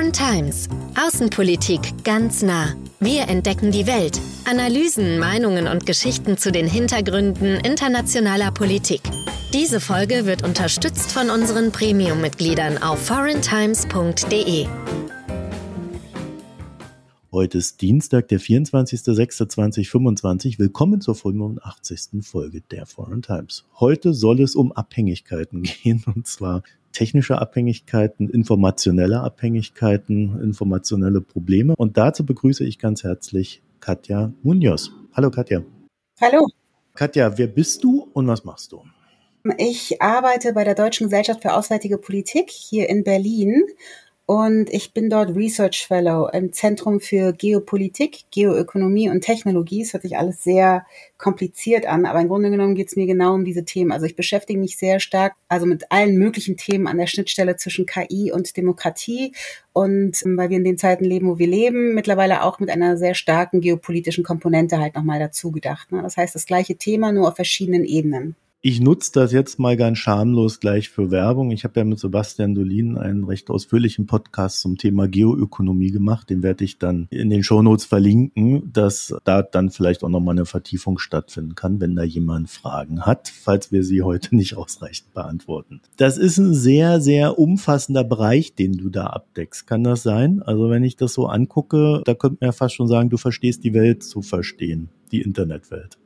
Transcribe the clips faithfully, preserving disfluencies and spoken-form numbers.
Foreign Times. Außenpolitik ganz nah. Wir entdecken die Welt. Analysen, Meinungen und Geschichten zu den Hintergründen internationaler Politik. Diese Folge wird unterstützt von unseren Premium-Mitgliedern auf foreign times punkt de. Heute ist Dienstag, der vierundzwanzigster sechster zweitausendfünfundzwanzig. Willkommen zur fünfundachtzigsten Folge der Foreign Times. Heute soll es um Abhängigkeiten gehen, und zwar technische Abhängigkeiten, informationelle Abhängigkeiten, informationelle Probleme. Und dazu begrüße ich ganz herzlich Katja Munoz. Hallo Katja. Hallo. Katja, wer bist du und was machst du? Ich arbeite bei der Deutschen Gesellschaft für Auswärtige Politik hier in Berlin. Und ich bin dort Research Fellow im Zentrum für Geopolitik, Geoökonomie und Technologie. Es hört sich alles sehr kompliziert an, aber im Grunde genommen geht es mir genau um diese Themen. Also ich beschäftige mich sehr stark, also mit allen möglichen Themen an der Schnittstelle zwischen K I und Demokratie. Und weil wir in den Zeiten leben, wo wir leben, mittlerweile auch mit einer sehr starken geopolitischen Komponente halt nochmal dazu gedacht. Das heißt, das gleiche Thema, nur auf verschiedenen Ebenen. Ich nutze das jetzt mal ganz schamlos gleich für Werbung. Ich habe ja mit Sebastian Dolin einen recht ausführlichen Podcast zum Thema Geoökonomie gemacht. Den werde ich dann in den Shownotes verlinken, dass da dann vielleicht auch nochmal eine Vertiefung stattfinden kann, wenn da jemand Fragen hat, falls wir sie heute nicht ausreichend beantworten. Das ist ein sehr, sehr umfassender Bereich, den du da abdeckst. Kann das sein? Also wenn ich das so angucke, da könnte man ja fast schon sagen, du verstehst die Welt zu verstehen, die Internetwelt.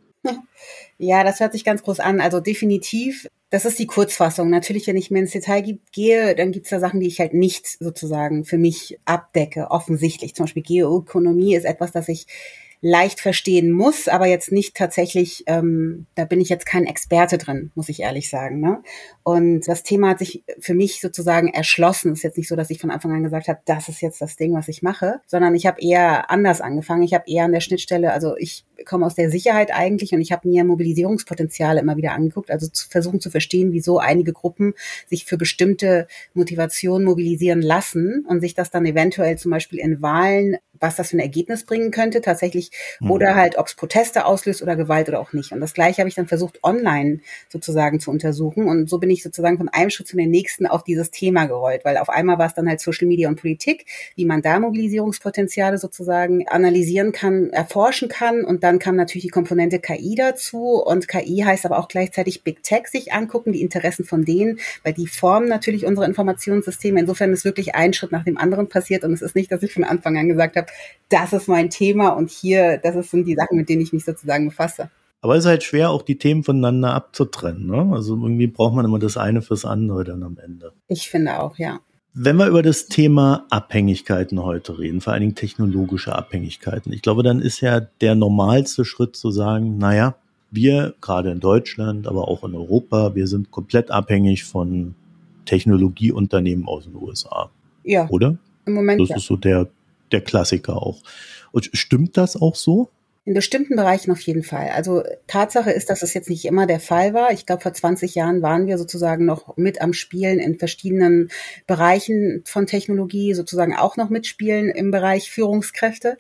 Ja, das hört sich ganz groß an. Also definitiv, das ist die Kurzfassung. Natürlich, wenn ich mehr ins Detail gehe, dann gibt es da Sachen, die ich halt nicht sozusagen für mich abdecke, offensichtlich. Zum Beispiel Geoökonomie ist etwas, das ich leicht verstehen muss, aber jetzt nicht tatsächlich, ähm, da bin ich jetzt kein Experte drin, muss ich ehrlich sagen. Ne? Und das Thema hat sich für mich sozusagen erschlossen. Es ist jetzt nicht so, dass ich von Anfang an gesagt habe, das ist jetzt das Ding, was ich mache, sondern ich habe eher anders angefangen. Ich habe eher an der Schnittstelle, also ich komme aus der Sicherheit eigentlich und ich habe mir Mobilisierungspotenziale immer wieder angeguckt, also zu versuchen zu verstehen, wieso einige Gruppen sich für bestimmte Motivationen mobilisieren lassen und sich das dann eventuell zum Beispiel in Wahlen, was das für ein Ergebnis bringen könnte, tatsächlich, mhm. oder halt, ob es Proteste auslöst oder Gewalt oder auch nicht. Und das Gleiche habe ich dann versucht, online sozusagen zu untersuchen. Und so bin ich sozusagen von einem Schritt zu den nächsten auf dieses Thema gerollt, weil auf einmal war es dann halt Social Media und Politik, wie man da Mobilisierungspotenziale sozusagen analysieren kann, erforschen kann. Und dann kam natürlich die Komponente K I dazu. Und K I heißt aber auch gleichzeitig Big Tech sich angucken, die Interessen von denen, weil die formen natürlich unsere Informationssysteme. Insofern ist wirklich ein Schritt nach dem anderen passiert. Und es ist nicht, dass ich von Anfang an gesagt habe, das ist mein Thema und hier, das sind die Sachen, mit denen ich mich sozusagen befasse. Aber es ist halt schwer, auch die Themen voneinander abzutrennen, ne? Also irgendwie braucht man immer das eine fürs andere dann am Ende. Ich finde auch, ja. Wenn wir über das Thema Abhängigkeiten heute reden, vor allen Dingen technologische Abhängigkeiten, ich glaube, dann ist ja der normalste Schritt zu sagen, naja, wir, gerade in Deutschland, aber auch in Europa, wir sind komplett abhängig von Technologieunternehmen aus den U S A. Ja. Oder? Im Moment das ja. ist so der der Klassiker auch. Und stimmt das auch so? In bestimmten Bereichen auf jeden Fall. Also Tatsache ist, dass es jetzt nicht immer der Fall war. Ich glaube, vor zwanzig Jahren waren wir sozusagen noch mit am Spielen in verschiedenen Bereichen von Technologie, sozusagen auch noch mitspielen im Bereich Führungskräfte.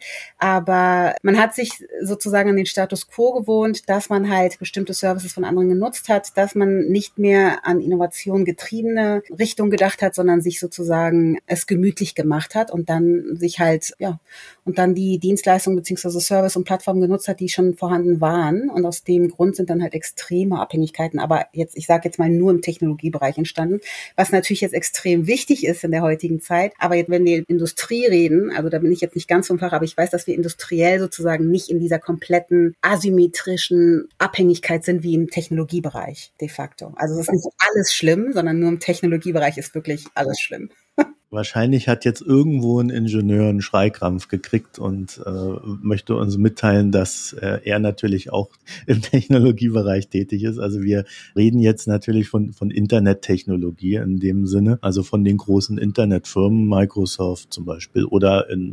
Aber man hat sich sozusagen an den Status quo gewohnt, dass man halt bestimmte Services von anderen genutzt hat, dass man nicht mehr an Innovation getriebene Richtung gedacht hat, sondern sich sozusagen es gemütlich gemacht hat und dann sich halt, ja, und dann die Dienstleistung beziehungsweise Service und Plattform genutzt hat, die schon vorhanden waren. Und aus dem Grund sind dann halt extreme Abhängigkeiten, aber jetzt, ich sage jetzt mal, nur im Technologiebereich entstanden, was natürlich jetzt extrem wichtig ist in der heutigen Zeit. Aber jetzt, wenn wir Industrie reden, also da bin ich jetzt nicht ganz vom Fach, aber ich weiß, dass wir industriell sozusagen nicht in dieser kompletten asymmetrischen Abhängigkeit sind wie im Technologiebereich de facto. Also es ist nicht alles schlimm, sondern nur im Technologiebereich ist wirklich alles schlimm. Wahrscheinlich hat jetzt irgendwo ein Ingenieur einen Schreikrampf gekriegt und äh, möchte uns mitteilen, dass äh, er natürlich auch im Technologiebereich tätig ist. Also wir reden jetzt natürlich von von Internettechnologie in dem Sinne, also von den großen Internetfirmen, Microsoft zum Beispiel oder in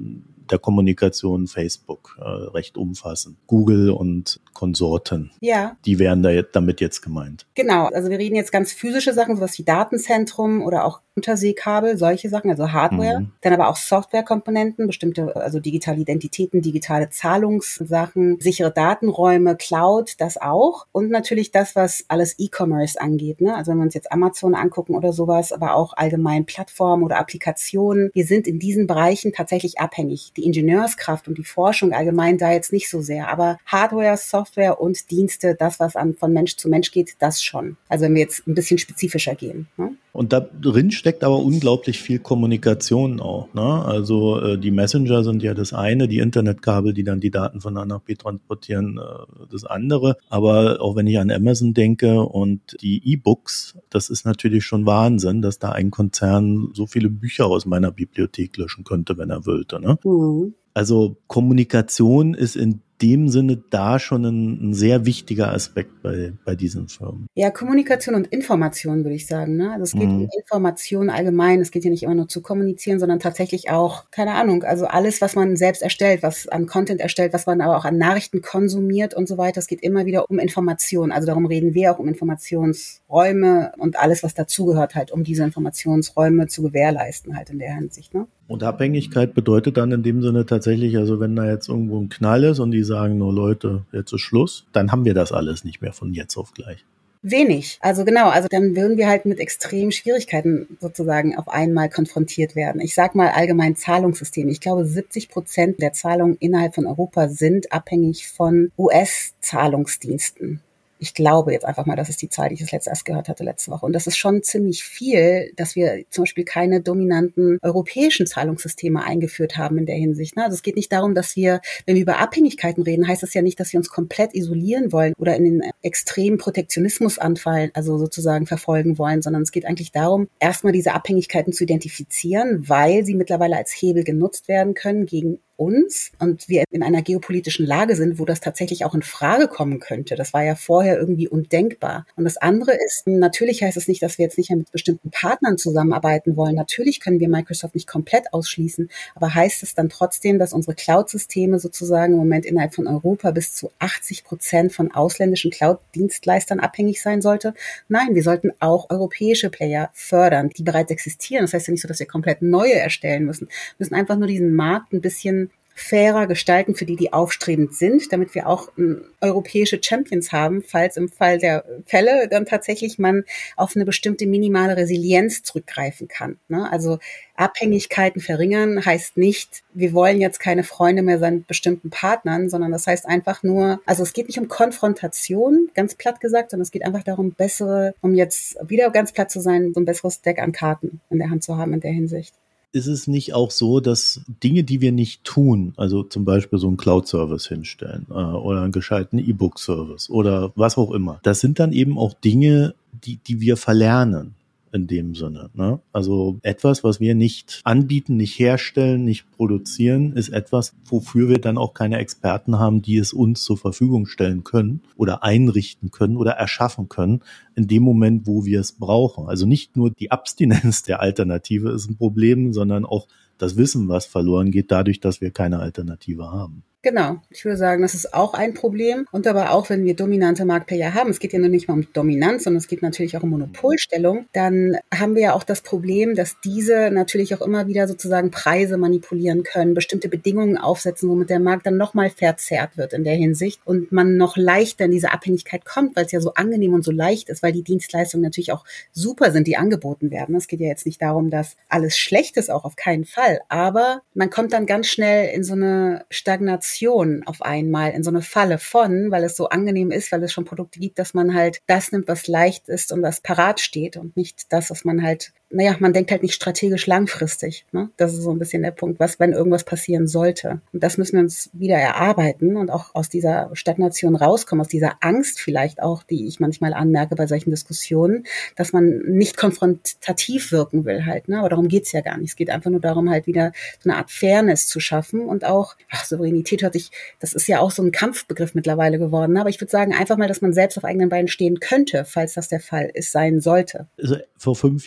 der Kommunikation Facebook äh, recht umfassend. Google und Konsorten. Ja. Die wären da jetzt, damit jetzt gemeint. Genau, also wir reden jetzt ganz physische Sachen, sowas wie Datenzentrum oder auch Unterseekabel, solche Sachen, also Hardware. Mhm. Dann aber auch Softwarekomponenten, bestimmte, also digitale Identitäten, digitale Zahlungssachen, sichere Datenräume, Cloud, das auch. Und natürlich das, was alles E-Commerce angeht, ne? Also wenn wir uns jetzt Amazon angucken oder sowas, aber auch allgemein Plattformen oder Applikationen. Wir sind in diesen Bereichen tatsächlich abhängig. Die Ingenieurskraft und die Forschung allgemein da jetzt nicht so sehr, aber Hardware, Software und Dienste, das, was an, von Mensch zu Mensch geht, das schon. Also wenn wir jetzt ein bisschen spezifischer gehen. Ne? Und da drin steckt aber unglaublich viel Kommunikation auch. Ne? Also äh, die Messenger sind ja das eine, die Internetkabel, die dann die Daten von A nach B transportieren, äh, das andere. Aber auch wenn ich an Amazon denke und die E-Books, das ist natürlich schon Wahnsinn, dass da ein Konzern so viele Bücher aus meiner Bibliothek löschen könnte, wenn er wollte. Ne? Mhm. Also Kommunikation ist in dem Sinne da schon ein, ein sehr wichtiger Aspekt bei, bei diesen Firmen. Ja, Kommunikation und Information, würde ich sagen. Ne? Also es geht mhm. um Information allgemein. Es geht ja nicht immer nur zu kommunizieren, sondern tatsächlich auch, keine Ahnung, also alles, was man selbst erstellt, was an Content erstellt, was man aber auch an Nachrichten konsumiert und so weiter. Es geht immer wieder um Information. Also darum reden wir auch um Informationsräume und alles, was dazugehört halt, um diese Informationsräume zu gewährleisten halt in der Hinsicht. Ne? Und Abhängigkeit bedeutet dann in dem Sinne tatsächlich, also wenn da jetzt irgendwo ein Knall ist und die sagen, nur Leute, jetzt ist Schluss, dann haben wir das alles nicht mehr von jetzt auf gleich. Wenig. Also genau, also dann würden wir halt mit extremen Schwierigkeiten sozusagen auf einmal konfrontiert werden. Ich sag mal allgemein Zahlungssysteme. Ich glaube, siebzig Prozent der Zahlungen innerhalb von Europa sind abhängig von U S-Zahlungsdiensten. Ich glaube jetzt einfach mal, das ist die Zahl, die ich das letzte erst gehört hatte letzte Woche. Und das ist schon ziemlich viel, dass wir zum Beispiel keine dominanten europäischen Zahlungssysteme eingeführt haben in der Hinsicht. Also es geht nicht darum, dass wir, wenn wir über Abhängigkeiten reden, heißt das ja nicht, dass wir uns komplett isolieren wollen oder in den extremen Protektionismus anfallen, also sozusagen verfolgen wollen, sondern es geht eigentlich darum, erstmal diese Abhängigkeiten zu identifizieren, weil sie mittlerweile als Hebel genutzt werden können gegen uns und wir in einer geopolitischen Lage sind, wo das tatsächlich auch in Frage kommen könnte. Das war ja vorher irgendwie undenkbar. Und das andere ist, natürlich heißt es nicht, dass wir jetzt nicht mehr mit bestimmten Partnern zusammenarbeiten wollen. Natürlich können wir Microsoft nicht komplett ausschließen, aber heißt es dann trotzdem, dass unsere Cloud-Systeme sozusagen im Moment innerhalb von Europa bis zu achtzig Prozent von ausländischen Cloud-Dienstleistern abhängig sein sollte? Nein, wir sollten auch europäische Player fördern, die bereits existieren. Das heißt ja nicht so, dass wir komplett neue erstellen müssen. Wir müssen einfach nur diesen Markt ein bisschen fairer gestalten für die, die aufstrebend sind, damit wir auch äh, europäische Champions haben, falls im Fall der Fälle dann tatsächlich man auf eine bestimmte minimale Resilienz zurückgreifen kann. Ne? Also Abhängigkeiten verringern heißt nicht, wir wollen jetzt keine Freunde mehr sein mit bestimmten Partnern, sondern das heißt einfach nur, also es geht nicht um Konfrontation, ganz platt gesagt, sondern es geht einfach darum, bessere, um jetzt wieder ganz platt zu sein, so ein besseres Deck an Karten in der Hand zu haben in der Hinsicht. Ist es nicht auch so, dass Dinge, die wir nicht tun, also zum Beispiel so einen Cloud-Service hinstellen äh, oder einen gescheiten E-Book-Service oder was auch immer, das sind dann eben auch Dinge, die, die wir verlernen in dem Sinne. Ne? Also etwas, was wir nicht anbieten, nicht herstellen, nicht produzieren, ist etwas, wofür wir dann auch keine Experten haben, die es uns zur Verfügung stellen können oder einrichten können oder erschaffen können in dem Moment, wo wir es brauchen. Also nicht nur die Abstinenz der Alternative ist ein Problem, sondern auch das Wissen, was verloren geht, dadurch, dass wir keine Alternative haben. Genau, ich würde sagen, das ist auch ein Problem. Und aber auch, wenn wir dominante Marktplayer haben, es geht ja nur nicht mal um Dominanz, sondern es geht natürlich auch um Monopolstellung, dann haben wir ja auch das Problem, dass diese natürlich auch immer wieder sozusagen Preise manipulieren können, bestimmte Bedingungen aufsetzen, womit der Markt dann nochmal verzerrt wird in der Hinsicht und man noch leichter in diese Abhängigkeit kommt, weil es ja so angenehm und so leicht ist, weil die Dienstleistungen natürlich auch super sind, die angeboten werden. Es geht ja jetzt nicht darum, dass alles schlecht ist, auch auf keinen Fall, aber man kommt dann ganz schnell in so eine Stagnation auf einmal, in so eine Falle von, weil es so angenehm ist, weil es schon Produkte gibt, dass man halt das nimmt, was leicht ist und was parat steht und nicht das, was man halt, naja, man denkt halt nicht strategisch langfristig. Ne? Das ist so ein bisschen der Punkt, was, wenn irgendwas passieren sollte. Und das müssen wir uns wieder erarbeiten und auch aus dieser Stagnation rauskommen, aus dieser Angst vielleicht auch, die ich manchmal anmerke bei solchen Diskussionen, dass man nicht konfrontativ wirken will halt. Ne? Aber darum geht's ja gar nicht. Es geht einfach nur darum, halt wieder so eine Art Fairness zu schaffen und auch, ach, Souveränität hört sich, das ist ja auch so ein Kampfbegriff mittlerweile geworden. Ne? Aber ich würde sagen, einfach mal, dass man selbst auf eigenen Beinen stehen könnte, falls das der Fall ist, sein sollte. Also vor fünf Jahren oder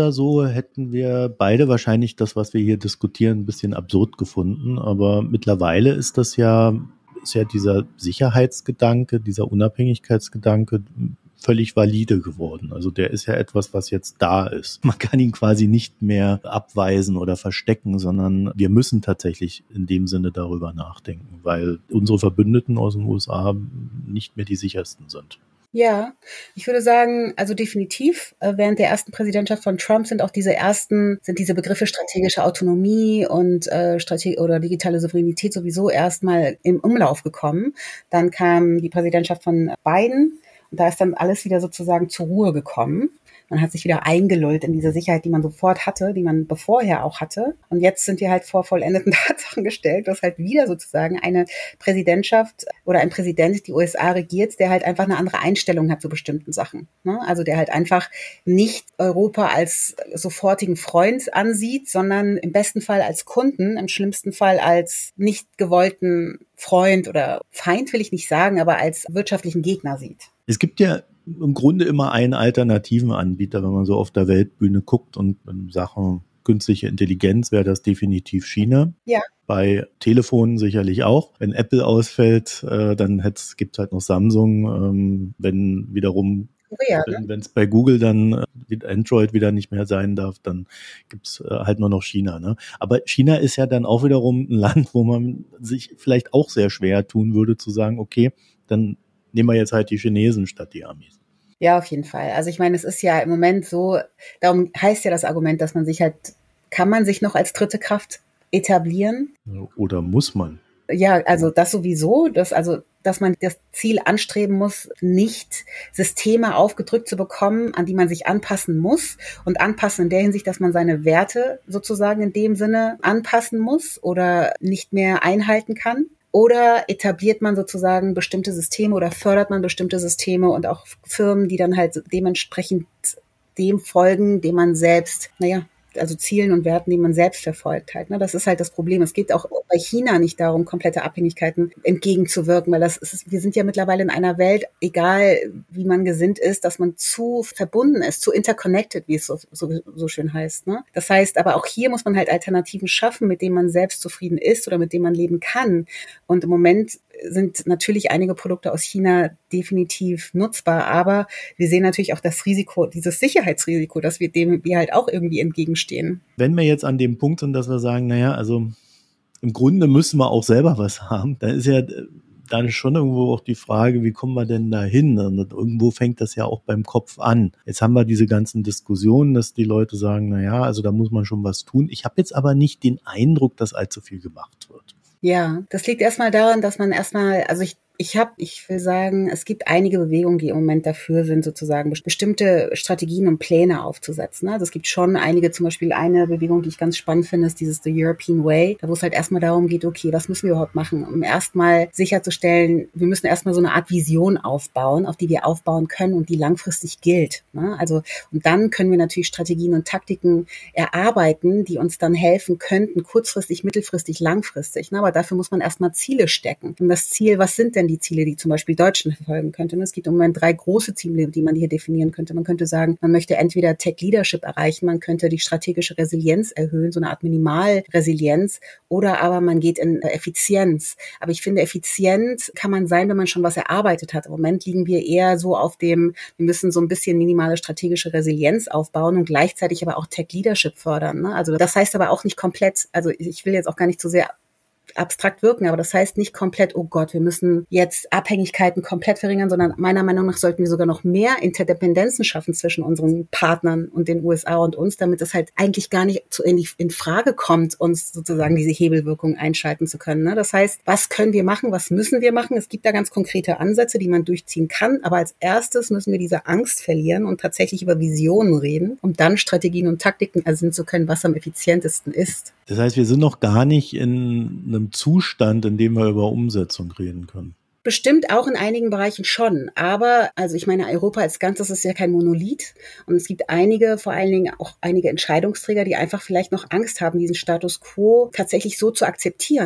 oder so hätten wir beide wahrscheinlich das, was wir hier diskutieren, ein bisschen absurd gefunden. Aber mittlerweile ist das ja, ist ja dieser Sicherheitsgedanke, dieser Unabhängigkeitsgedanke völlig valide geworden. Also der ist ja etwas, was jetzt da ist. Man kann ihn quasi nicht mehr abweisen oder verstecken, sondern wir müssen tatsächlich in dem Sinne darüber nachdenken, weil unsere Verbündeten aus den U S A nicht mehr die sichersten sind. Ja, ich würde sagen, also definitiv, äh, während der ersten Präsidentschaft von Trump sind auch diese ersten, sind diese Begriffe strategische Autonomie und äh, Strate- oder digitale Souveränität sowieso erstmal im Umlauf gekommen. Dann kam die Präsidentschaft von Biden und da ist dann alles wieder sozusagen zur Ruhe gekommen. Man hat sich wieder eingelullt in diese Sicherheit, die man sofort hatte, die man bevorher auch hatte. Und jetzt sind wir halt vor vollendeten Tatsachen gestellt, dass halt wieder sozusagen eine Präsidentschaft oder ein Präsident die U S A regiert, der halt einfach eine andere Einstellung hat zu bestimmten Sachen. Ne? Also der halt einfach nicht Europa als sofortigen Freund ansieht, sondern im besten Fall als Kunden, im schlimmsten Fall als nicht gewollten Freund oder Feind, will ich nicht sagen, aber als wirtschaftlichen Gegner sieht. Es gibt ja im Grunde immer einen alternativen Anbieter, wenn man so auf der Weltbühne guckt, und in Sachen künstliche Intelligenz wäre das definitiv China. Ja. Bei Telefonen sicherlich auch. Wenn Apple ausfällt, äh, dann gibt es halt noch Samsung. Ähm, wenn wiederum, Korea, ne? wenn es bei Google dann äh, Android wieder nicht mehr sein darf, dann gibt's äh, halt nur noch China. Ne? Aber China ist ja dann auch wiederum ein Land, wo man sich vielleicht auch sehr schwer tun würde zu sagen, okay, dann nehmen wir jetzt halt die Chinesen statt die Amis. Ja, auf jeden Fall. Also ich meine, es ist ja im Moment so, darum heißt ja das Argument, dass man sich halt, kann man sich noch als dritte Kraft etablieren? Oder muss man? Ja, also das sowieso, dass also, dass man das Ziel anstreben muss, nicht Systeme aufgedrückt zu bekommen, an die man sich anpassen muss, und anpassen in der Hinsicht, dass man seine Werte sozusagen in dem Sinne anpassen muss oder nicht mehr einhalten kann. Oder etabliert man sozusagen bestimmte Systeme oder fördert man bestimmte Systeme und auch Firmen, die dann halt dementsprechend dem folgen, dem man selbst, naja, also Zielen und Werten, die man selbst verfolgt halt. Ne? Das ist halt das Problem. Es geht auch bei China nicht darum, komplette Abhängigkeiten entgegenzuwirken, weil das ist, wir sind ja mittlerweile in einer Welt, egal wie man gesinnt ist, dass man zu verbunden ist, zu interconnected, wie es so, so, so schön heißt. Ne? Das heißt, aber auch hier muss man halt Alternativen schaffen, mit denen man selbst zufrieden ist oder mit denen man leben kann. Und im Moment sind natürlich einige Produkte aus China definitiv nutzbar, aber wir sehen natürlich auch das Risiko, dieses Sicherheitsrisiko, dass wir dem wir halt auch irgendwie entgegenstehen. Wenn wir jetzt an dem Punkt sind, dass wir sagen, naja, also im Grunde müssen wir auch selber was haben, dann ist ja dann schon irgendwo auch die Frage, wie kommen wir denn da hin? Und irgendwo fängt das ja auch beim Kopf an. Jetzt haben wir diese ganzen Diskussionen, dass die Leute sagen, naja, also da muss man schon was tun. Ich habe jetzt aber nicht den Eindruck, dass allzu viel gemacht wird. Ja, das liegt erstmal daran, dass man erstmal, also ich Ich habe, ich will sagen, es gibt einige Bewegungen, die im Moment dafür sind, sozusagen bestimmte Strategien und Pläne aufzusetzen. Also es gibt schon einige, zum Beispiel eine Bewegung, die ich ganz spannend finde, ist dieses The European Way, da wo es halt erstmal darum geht, okay, was müssen wir überhaupt machen, um erstmal sicherzustellen, wir müssen erstmal so eine Art Vision aufbauen, auf die wir aufbauen können und die langfristig gilt. Also, und dann können wir natürlich Strategien und Taktiken erarbeiten, die uns dann helfen könnten, kurzfristig, mittelfristig, langfristig. Aber dafür muss man erstmal Ziele stecken. Und das Ziel, was sind denn die Ziele, die zum Beispiel Deutschland verfolgen könnte? Es gibt im Moment drei große Ziele, die man hier definieren könnte. Man könnte sagen, man möchte entweder Tech-Leadership erreichen, man könnte die strategische Resilienz erhöhen, so eine Art Minimalresilienz, oder aber man geht in Effizienz. Aber ich finde, effizient kann man sein, wenn man schon was erarbeitet hat. Im Moment liegen wir eher so auf dem, wir müssen so ein bisschen minimale strategische Resilienz aufbauen und gleichzeitig aber auch Tech-Leadership fördern. Also das heißt aber auch nicht komplett, also ich will jetzt auch gar nicht so sehr abstrakt wirken, aber das heißt nicht komplett, oh Gott, wir müssen jetzt Abhängigkeiten komplett verringern, sondern meiner Meinung nach sollten wir sogar noch mehr Interdependenzen schaffen zwischen unseren Partnern und den U S A und uns, damit es halt eigentlich gar nicht so in, in Frage kommt, uns sozusagen diese Hebelwirkung einschalten zu können. Ne? Das heißt, was können wir machen, was müssen wir machen? Es gibt da ganz konkrete Ansätze, die man durchziehen kann, aber als erstes müssen wir diese Angst verlieren und tatsächlich über Visionen reden, um dann Strategien und Taktiken ersinnen zu können, was am effizientesten ist. Das heißt, wir sind noch gar nicht in einem Zustand, in dem wir über Umsetzung reden können. Bestimmt auch in einigen Bereichen schon, aber also ich meine, Europa als Ganzes ist ja kein Monolith und es gibt einige, vor allen Dingen auch einige Entscheidungsträger, die einfach vielleicht noch Angst haben, diesen Status quo tatsächlich so zu akzeptieren.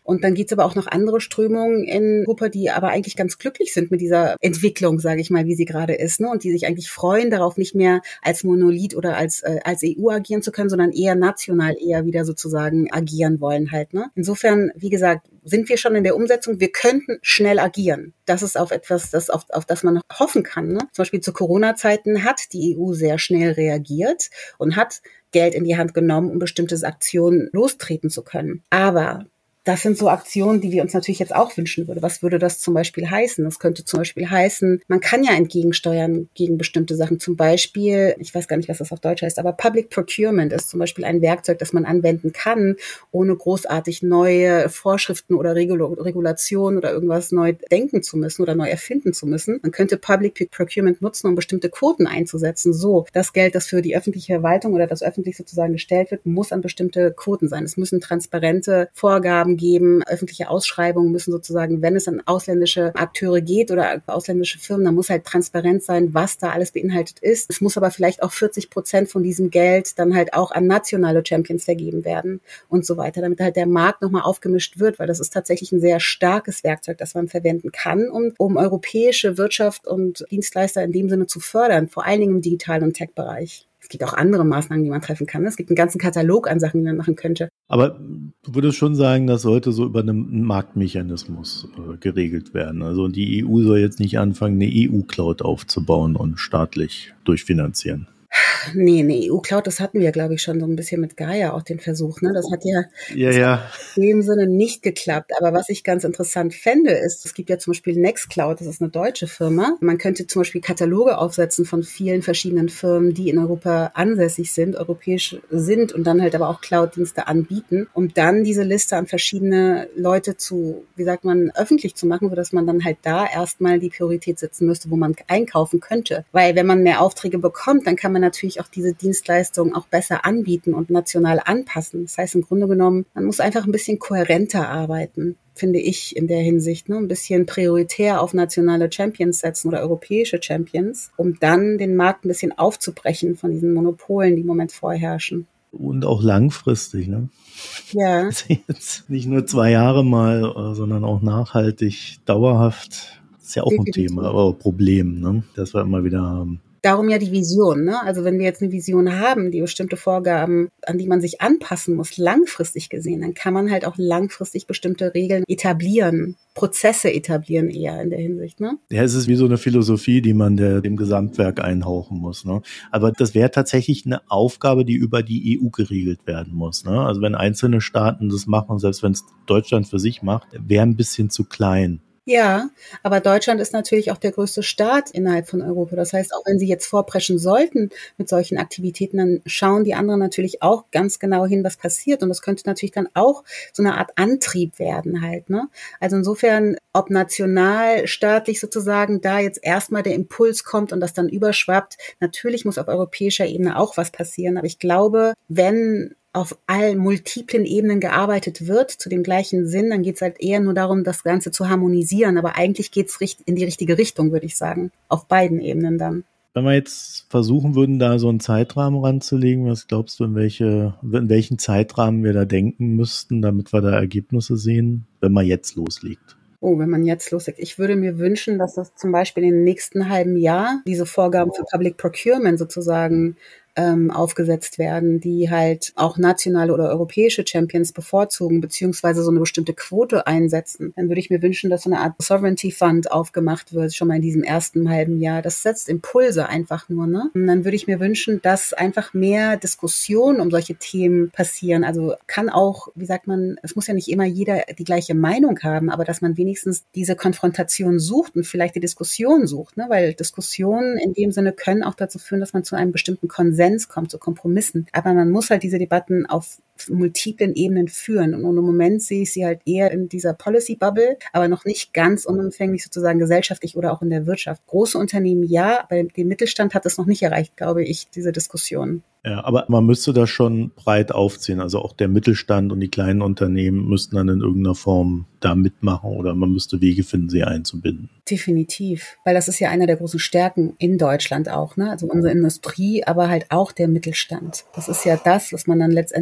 Und dann gibt's aber auch noch andere Strömungen in Europa, die aber eigentlich ganz glücklich sind mit dieser Entwicklung, sage ich mal, wie sie gerade ist, ne? Und die sich eigentlich freuen darauf, nicht mehr als Monolith oder als äh, als E U agieren zu können, sondern eher national, eher wieder sozusagen agieren wollen halt, ne? Insofern, wie gesagt, sind wir schon in der Umsetzung. Wir könnten schnell agieren. Das ist auf etwas, das auf, auf das man hoffen kann, ne? Zum Beispiel zu Corona-Zeiten hat die E U sehr schnell reagiert und hat Geld in die Hand genommen, um bestimmte Aktionen lostreten zu können. Aber das sind so Aktionen, die wir uns natürlich jetzt auch wünschen würden. Was würde das zum Beispiel heißen? Das könnte zum Beispiel heißen, man kann ja entgegensteuern gegen bestimmte Sachen. Zum Beispiel, ich weiß gar nicht, was das auf Deutsch heißt, aber Public Procurement ist zum Beispiel ein Werkzeug, das man anwenden kann, ohne großartig neue Vorschriften oder Regul- Regulationen oder irgendwas neu denken zu müssen oder neu erfinden zu müssen. Man könnte Public Procurement nutzen, um bestimmte Quoten einzusetzen. So, das Geld, das für die öffentliche Verwaltung oder das öffentlich sozusagen gestellt wird, muss an bestimmte Quoten sein. Es müssen transparente Vorgaben geben. Öffentliche Ausschreibungen müssen sozusagen, wenn es an ausländische Akteure geht oder ausländische Firmen, dann muss halt transparent sein, was da alles beinhaltet ist. Es muss aber vielleicht auch vierzig Prozent von diesem Geld dann halt auch an nationale Champions vergeben werden und so weiter, damit halt der Markt nochmal aufgemischt wird, weil das ist tatsächlich ein sehr starkes Werkzeug, das man verwenden kann, um, um europäische Wirtschaft und Dienstleister in dem Sinne zu fördern, vor allen Dingen im digitalen und Tech-Bereich. Es gibt auch andere Maßnahmen, die man treffen kann. Es gibt einen ganzen Katalog an Sachen, die man machen könnte. Aber du würdest schon sagen, das sollte so über einen Marktmechanismus äh, geregelt werden. Also die E U soll jetzt nicht anfangen, eine E U-Cloud aufzubauen und staatlich durchfinanzieren. Nee, eine E U-Cloud, das hatten wir, glaube ich, schon so ein bisschen mit Gaia auch den Versuch. Ne? Das hat ja, ja, das ja. hat in dem Sinne nicht geklappt. Aber was ich ganz interessant fände, ist, es gibt ja zum Beispiel Nextcloud, das ist eine deutsche Firma. Man könnte zum Beispiel Kataloge aufsetzen von vielen verschiedenen Firmen, die in Europa ansässig sind, europäisch sind und dann halt aber auch Cloud-Dienste anbieten, um dann diese Liste an verschiedene Leute zu, wie sagt man, öffentlich zu machen, sodass man dann halt da erstmal die Priorität setzen müsste, wo man einkaufen könnte. Weil wenn man mehr Aufträge bekommt, dann kann man natürlich auch diese Dienstleistungen auch besser anbieten und national anpassen. Das heißt im Grunde genommen, man muss einfach ein bisschen kohärenter arbeiten, finde ich in der Hinsicht, ne? Ein bisschen prioritär auf nationale Champions setzen oder europäische Champions, um dann den Markt ein bisschen aufzubrechen von diesen Monopolen, die im Moment vorherrschen. Und auch langfristig, ne? Ja. Also jetzt nicht nur zwei Jahre mal, sondern auch nachhaltig, dauerhaft. Das ist ja auch Definitiv. Ein Thema, aber ein Problem, ne? Das wir immer wieder haben. Darum ja die Vision, ne? Also wenn wir jetzt eine Vision haben, die bestimmte Vorgaben, an die man sich anpassen muss, langfristig gesehen, dann kann man halt auch langfristig bestimmte Regeln etablieren, Prozesse etablieren eher in der Hinsicht, ne? Ja, es ist wie so eine Philosophie, die man der, dem Gesamtwerk einhauchen muss, ne? Aber das wäre tatsächlich eine Aufgabe, die über die E U geregelt werden muss, ne? Also wenn einzelne Staaten das machen, selbst wenn es Deutschland für sich macht, wäre ein bisschen zu klein. Ja, aber Deutschland ist natürlich auch der größte Staat innerhalb von Europa. Das heißt, auch wenn sie jetzt vorpreschen sollten mit solchen Aktivitäten, dann schauen die anderen natürlich auch ganz genau hin, was passiert. Und das könnte natürlich dann auch so eine Art Antrieb werden halt, ne? Also insofern, ob national, staatlich sozusagen da jetzt erstmal der Impuls kommt und das dann überschwappt, natürlich muss auf europäischer Ebene auch was passieren. Aber ich glaube, wenn auf allen multiplen Ebenen gearbeitet wird, zu dem gleichen Sinn, dann geht es halt eher nur darum, das Ganze zu harmonisieren. Aber eigentlich geht es in die richtige Richtung, würde ich sagen. Auf beiden Ebenen dann. Wenn wir jetzt versuchen würden, da so einen Zeitrahmen ranzulegen, was glaubst du, in welche, in welchen Zeitrahmen wir da denken müssten, damit wir da Ergebnisse sehen, wenn man jetzt loslegt? Oh, wenn man jetzt loslegt. Ich würde mir wünschen, dass das zum Beispiel in den nächsten halben Jahr diese Vorgaben für Public Procurement sozusagen ähm, aufgesetzt werden, die halt auch nationale oder europäische Champions bevorzugen, beziehungsweise so eine bestimmte Quote einsetzen. Dann würde ich mir wünschen, dass so eine Art Sovereignty Fund aufgemacht wird, schon mal in diesem ersten halben Jahr. Das setzt Impulse einfach nur, ne? Und dann würde ich mir wünschen, dass einfach mehr Diskussionen um solche Themen passieren. Also kann auch, wie sagt man, es muss ja nicht immer jeder die gleiche Meinung haben, aber dass man wenigstens diese Konfrontation sucht und vielleicht die Diskussion sucht, ne? Weil Diskussionen in dem Sinne können auch dazu führen, dass man zu einem bestimmten Konsens kommt, zu Kompromissen. Aber man muss halt diese Debatten auf multiplen Ebenen führen. Und im Moment sehe ich sie halt eher in dieser Policy-Bubble, aber noch nicht ganz unumfänglich sozusagen gesellschaftlich oder auch in der Wirtschaft. Große Unternehmen ja, aber den Mittelstand hat es noch nicht erreicht, glaube ich, diese Diskussion. Ja, aber man müsste das schon breit aufziehen. Also auch der Mittelstand und die kleinen Unternehmen müssten dann in irgendeiner Form da mitmachen oder man müsste Wege finden, sie einzubinden. Definitiv, weil das ist ja einer der großen Stärken in Deutschland auch, ne? Also unsere Industrie, aber halt auch der Mittelstand. Das ist ja das, was man dann letztendlich auch nutzen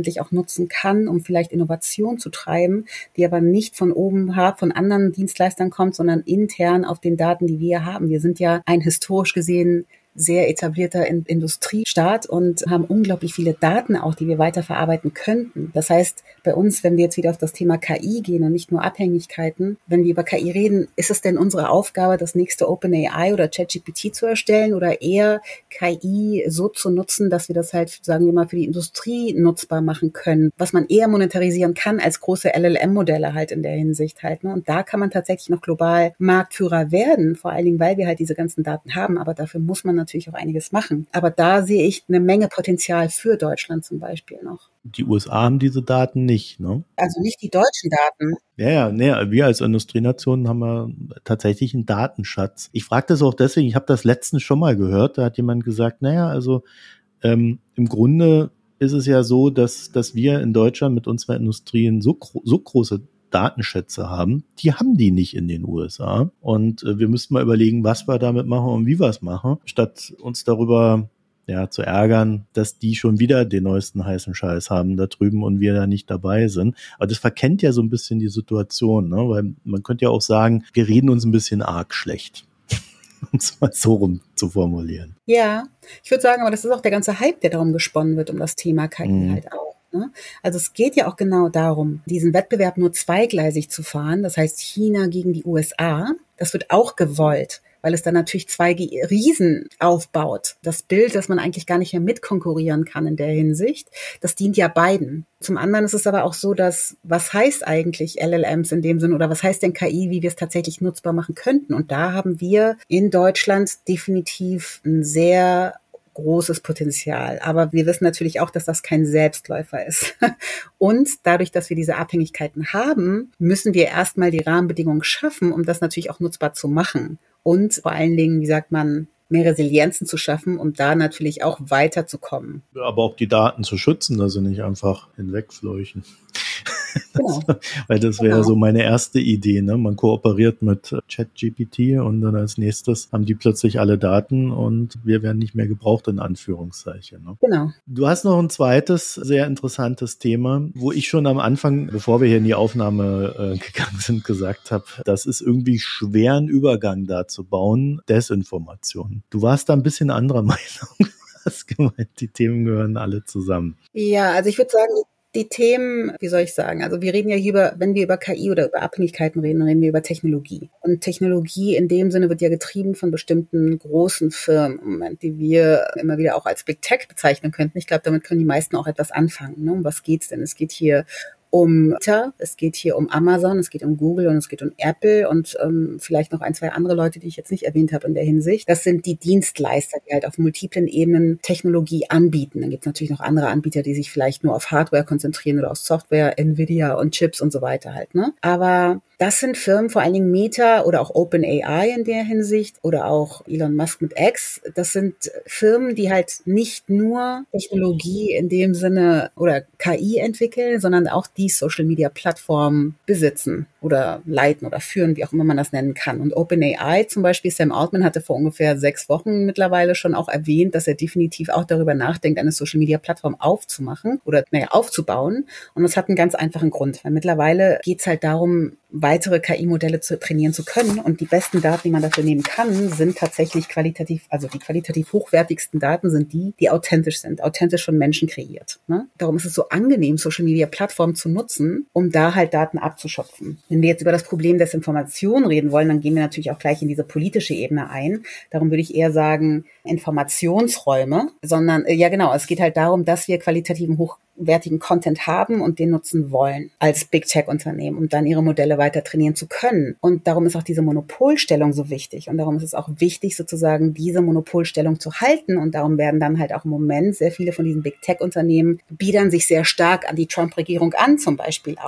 nutzen kann, um vielleicht Innovation zu treiben, die aber nicht von oben herab, von anderen Dienstleistern kommt, sondern intern auf den Daten, die wir haben. Wir sind ja ein historisch gesehen sehr etablierter in- Industriestaat und haben unglaublich viele Daten auch, die wir weiterverarbeiten könnten. Das heißt, bei uns, wenn wir jetzt wieder auf das Thema K I gehen und nicht nur Abhängigkeiten, wenn wir über K I reden, ist es denn unsere Aufgabe, das nächste OpenAI oder ChatGPT zu erstellen oder eher K I so zu nutzen, dass wir das halt, sagen wir mal, für die Industrie nutzbar machen können, was man eher monetarisieren kann als große L L M-Modelle halt in der Hinsicht halt. Ne? Und da kann man tatsächlich noch global Marktführer werden, vor allen Dingen, weil wir halt diese ganzen Daten haben, aber dafür muss man natürlich auch einiges machen. Aber da sehe ich eine Menge Potenzial für Deutschland zum Beispiel noch. Die U S A haben diese Daten nicht, ne? Also nicht die deutschen Daten. Ja, ja, nee, wir als Industrienation haben wir tatsächlich einen Datenschatz. Ich frage das auch deswegen, ich habe das letztens schon mal gehört, da hat jemand gesagt, naja, also ähm, im Grunde ist es ja so, dass dass wir in Deutschland mit unserer Industrie so, so große Datenschätze haben, die haben die nicht in den U S A. Und äh, wir müssten mal überlegen, was wir damit machen und wie wir es machen, statt uns darüber ja zu ärgern, dass die schon wieder den neuesten heißen Scheiß haben da drüben und wir da nicht dabei sind. Aber das verkennt ja so ein bisschen die Situation, ne? Weil man könnte ja auch sagen, wir reden uns ein bisschen arg schlecht, um es mal so rum zu formulieren. Ja, ich würde sagen, aber das ist auch der ganze Hype, der darum gesponnen wird, um das Thema K I Mhm. halt auch. Ne? Also es geht ja auch genau darum, diesen Wettbewerb nur zweigleisig zu fahren. Das heißt China gegen die U S A. Das wird auch gewollt, weil es dann natürlich zwei Ge- Riesen aufbaut. Das Bild, dass man eigentlich gar nicht mehr mitkonkurrieren kann in der Hinsicht, das dient ja beiden. Zum anderen ist es aber auch so, dass, was heißt eigentlich L L Ms in dem Sinne oder was heißt denn K I, wie wir es tatsächlich nutzbar machen könnten? Und da haben wir in Deutschland definitiv ein sehr großes Potenzial. Aber wir wissen natürlich auch, dass das kein Selbstläufer ist. Und dadurch, dass wir diese Abhängigkeiten haben, müssen wir erstmal die Rahmenbedingungen schaffen, um das natürlich auch nutzbar zu machen. Und vor allen Dingen, wie sagt man, mehr Resilienzen zu schaffen, um da natürlich auch weiterzukommen. Aber auch die Daten zu schützen, also nicht einfach hinwegfleuchen. Genau. Das, weil das wäre Genau. so meine erste Idee, ne? Man kooperiert mit ChatGPT und dann als nächstes haben die plötzlich alle Daten und wir werden nicht mehr gebraucht, in Anführungszeichen. Ne? Genau. Du hast noch ein zweites sehr interessantes Thema, wo ich schon am Anfang, bevor wir hier in die Aufnahme äh, gegangen sind, gesagt habe, das ist irgendwie schwer, einen Übergang da zu bauen, Desinformation. Du warst da ein bisschen anderer Meinung. Du hast gemeint, die Themen gehören alle zusammen. Ja, also ich würde sagen, die Themen, wie soll ich sagen, also wir reden ja hier über, wenn wir über K I oder über Abhängigkeiten reden, reden wir über Technologie. Und Technologie in dem Sinne wird ja getrieben von bestimmten großen Firmen, im Moment, die wir immer wieder auch als Big Tech bezeichnen könnten. Ich glaube, damit können die meisten auch etwas anfangen. Ne? Um was geht's denn? Es geht hier um Meta, es geht hier um Amazon, es geht um Google und es geht um Apple und ähm, vielleicht noch ein, zwei andere Leute, die ich jetzt nicht erwähnt habe in der Hinsicht. Das sind die Dienstleister, die halt auf multiplen Ebenen Technologie anbieten. Dann gibt es natürlich noch andere Anbieter, die sich vielleicht nur auf Hardware konzentrieren oder auf Software, Nvidia und Chips und so weiter halt. Ne? Aber das sind Firmen, vor allen Dingen Meta oder auch OpenAI in der Hinsicht oder auch Elon Musk mit X. Das sind Firmen, die halt nicht nur Technologie in dem Sinne oder K I entwickeln, sondern auch die Social-Media-Plattformen besitzen oder leiten oder führen, wie auch immer man das nennen kann. Und OpenAI zum Beispiel, Sam Altman hatte vor ungefähr sechs Wochen mittlerweile schon auch erwähnt, dass er definitiv auch darüber nachdenkt, eine Social-Media-Plattform aufzumachen oder naja, aufzubauen. Und das hat einen ganz einfachen Grund, weil mittlerweile geht es halt darum, weitere K I-Modelle zu trainieren zu können. Und die besten Daten, die man dafür nehmen kann, sind tatsächlich qualitativ, also die qualitativ hochwertigsten Daten sind die, die authentisch sind, authentisch von Menschen kreiert. Ne? Darum ist es so angenehm, Social-Media-Plattformen zu nutzen, um da halt Daten abzuschöpfen. Wenn wir jetzt über das Problem Desinformation reden wollen, dann gehen wir natürlich auch gleich in diese politische Ebene ein. Darum würde ich eher sagen, Informationsräume, sondern, äh, ja genau, es geht halt darum, dass wir qualitativen, hochwertigen Content haben und den nutzen wollen als Big Tech-Unternehmen, um dann ihre Modelle weiter trainieren zu können. Und darum ist auch diese Monopolstellung so wichtig. Und darum ist es auch wichtig, sozusagen diese Monopolstellung zu halten. Und darum werden dann halt auch im Moment sehr viele von diesen Big Tech-Unternehmen biedern sich sehr stark an die Trump-Regierung an, zum Beispiel auch.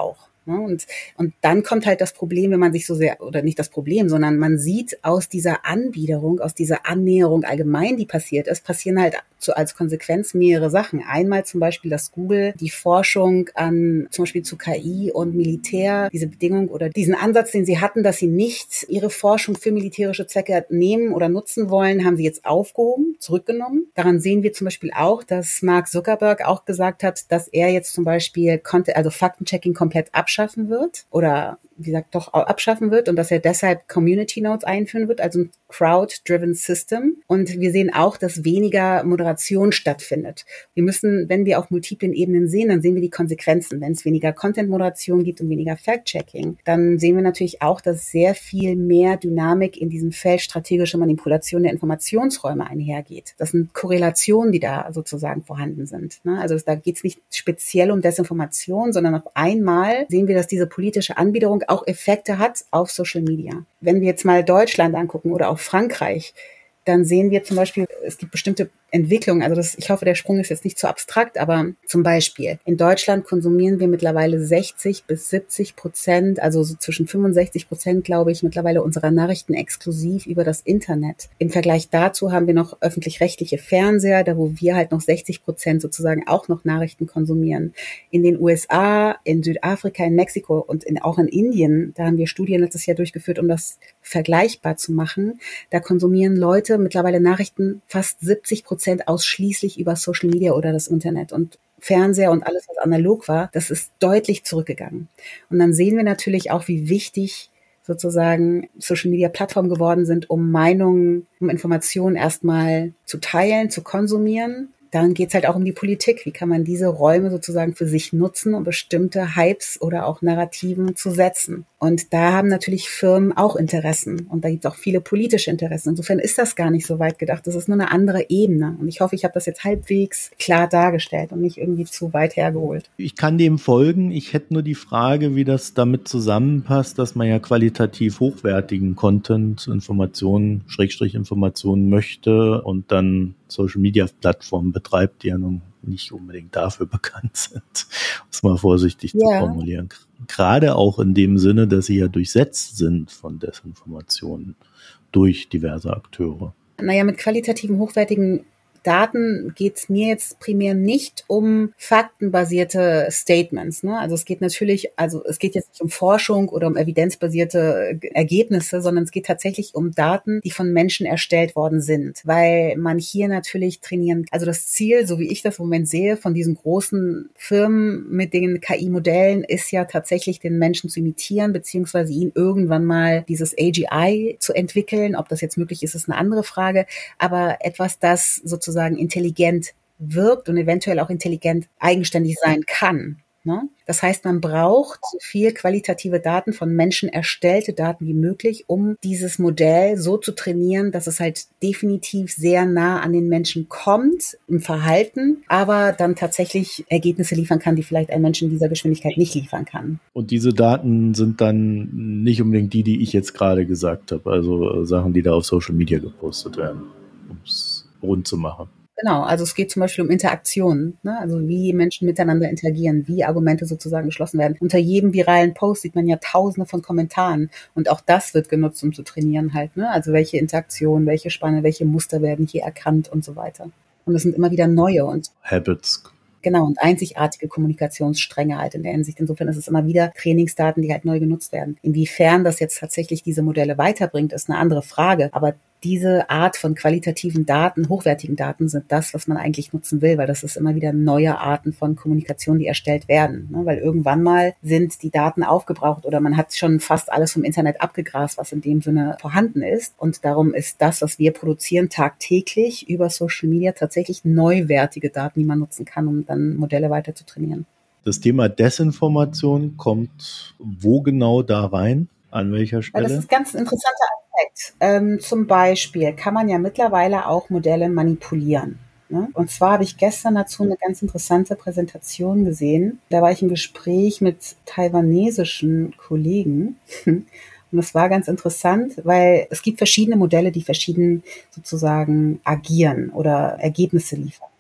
Und, und dann kommt halt das Problem, wenn man sich so sehr, oder nicht das Problem, sondern man sieht aus dieser Anbiederung, aus dieser Annäherung allgemein, die passiert ist, passieren halt zu, als Konsequenz mehrere Sachen. Einmal zum Beispiel, dass Google die Forschung an, zum Beispiel zu K I und Militär, diese Bedingung oder diesen Ansatz, den sie hatten, dass sie nicht ihre Forschung für militärische Zwecke nehmen oder nutzen wollen, haben sie jetzt aufgehoben, zurückgenommen. Daran sehen wir zum Beispiel auch, dass Mark Zuckerberg auch gesagt hat, dass er jetzt zum Beispiel Content, also Faktenchecking komplett abschaltet abschaffen wird oder wie gesagt doch abschaffen wird und dass er deshalb Community Notes einführen wird, also ein Crowd-driven System. Und wir sehen auch, dass weniger Moderation stattfindet. Wir müssen, wenn wir auf multiplen Ebenen sehen, dann sehen wir die Konsequenzen. Wenn es weniger Content-Moderation gibt und weniger Fact-Checking, dann sehen wir natürlich auch, dass sehr viel mehr Dynamik in diesem Feld strategische Manipulation der Informationsräume einhergeht. Das sind Korrelationen, die da sozusagen vorhanden sind. Also da geht es nicht speziell um Desinformation, sondern auf einmal sehen wir, dass diese politische Anbiederung auch Effekte hat auf Social Media. Wenn wir jetzt mal Deutschland angucken oder auch Frankreich, dann sehen wir zum Beispiel, es gibt bestimmte Entwicklungen, also das, ich hoffe, der Sprung ist jetzt nicht zu abstrakt, aber zum Beispiel in Deutschland konsumieren wir mittlerweile sechzig bis siebzig Prozent, also so zwischen fünfundsechzig Prozent, glaube ich, mittlerweile unserer Nachrichten exklusiv über das Internet. Im Vergleich dazu haben wir noch öffentlich-rechtliche Fernseher, da wo wir halt noch sechzig Prozent sozusagen auch noch Nachrichten konsumieren. In den U S A, in Südafrika, in Mexiko und in, auch in Indien, da haben wir Studien letztes Jahr durchgeführt, um das vergleichbar zu machen. Da konsumieren Leute mittlerweile Nachrichten fast siebzig Prozent ausschließlich über Social Media oder das Internet und Fernseher und alles, was analog war, das ist deutlich zurückgegangen. Und dann sehen wir natürlich auch, wie wichtig sozusagen Social Media Plattformen geworden sind, um Meinungen, um Informationen erstmal zu teilen, zu konsumieren. Dann geht's halt auch um die Politik. Wie kann man diese Räume sozusagen für sich nutzen, um bestimmte Hypes oder auch Narrativen zu setzen? Und da haben natürlich Firmen auch Interessen. Und da gibt's auch viele politische Interessen. Insofern ist das gar nicht so weit gedacht. Das ist nur eine andere Ebene. Und ich hoffe, ich habe das jetzt halbwegs klar dargestellt und nicht irgendwie zu weit hergeholt. Ich kann dem folgen. Ich hätte nur die Frage, wie das damit zusammenpasst, dass man ja qualitativ hochwertigen Content, Informationen, Schrägstrich Informationen möchte und dann Social-Media-Plattformen betreibt, die ja nun nicht unbedingt dafür bekannt sind, um es mal vorsichtig ja. zu formulieren. Gerade auch in dem Sinne, dass sie ja durchsetzt sind von Desinformationen durch diverse Akteure. Naja, mit qualitativen, hochwertigen Daten geht es mir jetzt primär nicht um faktenbasierte Statements. Ne? Also es geht natürlich, also es geht jetzt nicht um Forschung oder um evidenzbasierte Ergebnisse, sondern es geht tatsächlich um Daten, die von Menschen erstellt worden sind, weil man hier natürlich trainieren, also das Ziel, so wie ich das im Moment sehe, von diesen großen Firmen mit den K I-Modellen ist ja tatsächlich den Menschen zu imitieren, beziehungsweise ihn irgendwann mal dieses A G I zu entwickeln. Ob das jetzt möglich ist, ist eine andere Frage, aber etwas, das sozusagen sozusagen intelligent wirkt und eventuell auch intelligent eigenständig sein kann. Ne? Das heißt, man braucht so viel qualitative Daten, von Menschen erstellte Daten wie möglich, um dieses Modell so zu trainieren, dass es halt definitiv sehr nah an den Menschen kommt im Verhalten, aber dann tatsächlich Ergebnisse liefern kann, die vielleicht ein Mensch in dieser Geschwindigkeit nicht liefern kann. Und diese Daten sind dann nicht unbedingt die, die ich jetzt gerade gesagt habe, also Sachen, die da auf Social Media gepostet werden, um es rund zu machen. Genau, also es geht zum Beispiel um Interaktionen, ne? Also wie Menschen miteinander interagieren, wie Argumente sozusagen geschlossen werden. Unter jedem viralen Post sieht man ja tausende von Kommentaren und auch das wird genutzt, um zu trainieren halt, ne? Also welche Interaktion, welche Spanne, welche Muster werden hier erkannt und so weiter. Und es sind immer wieder neue und Habits. Genau, und einzigartige Kommunikationsstränge halt in der Hinsicht. Insofern ist es immer wieder Trainingsdaten, die halt neu genutzt werden. Inwiefern das jetzt tatsächlich diese Modelle weiterbringt, ist eine andere Frage. Aber diese Art von qualitativen Daten, hochwertigen Daten sind das, was man eigentlich nutzen will, weil das ist immer wieder neue Arten von Kommunikation, die erstellt werden. Ne? Weil irgendwann mal sind die Daten aufgebraucht oder man hat schon fast alles vom Internet abgegrast, was in dem Sinne vorhanden ist. Und darum ist das, was wir produzieren, tagtäglich über Social Media tatsächlich neuwertige Daten, die man nutzen kann, um dann Modelle weiter zu trainieren. Das Thema Desinformation kommt wo genau da rein? An welcher Stelle? Das ist ganz ein interessanter Aspekt. Ähm, zum Beispiel kann man ja mittlerweile auch Modelle manipulieren. Ne? Und zwar habe ich gestern dazu eine ganz interessante Präsentation gesehen. Da war ich im Gespräch mit taiwanesischen Kollegen. Und das war ganz interessant, weil es gibt verschiedene Modelle, die verschieden sozusagen agieren oder Ergebnisse liefern. Es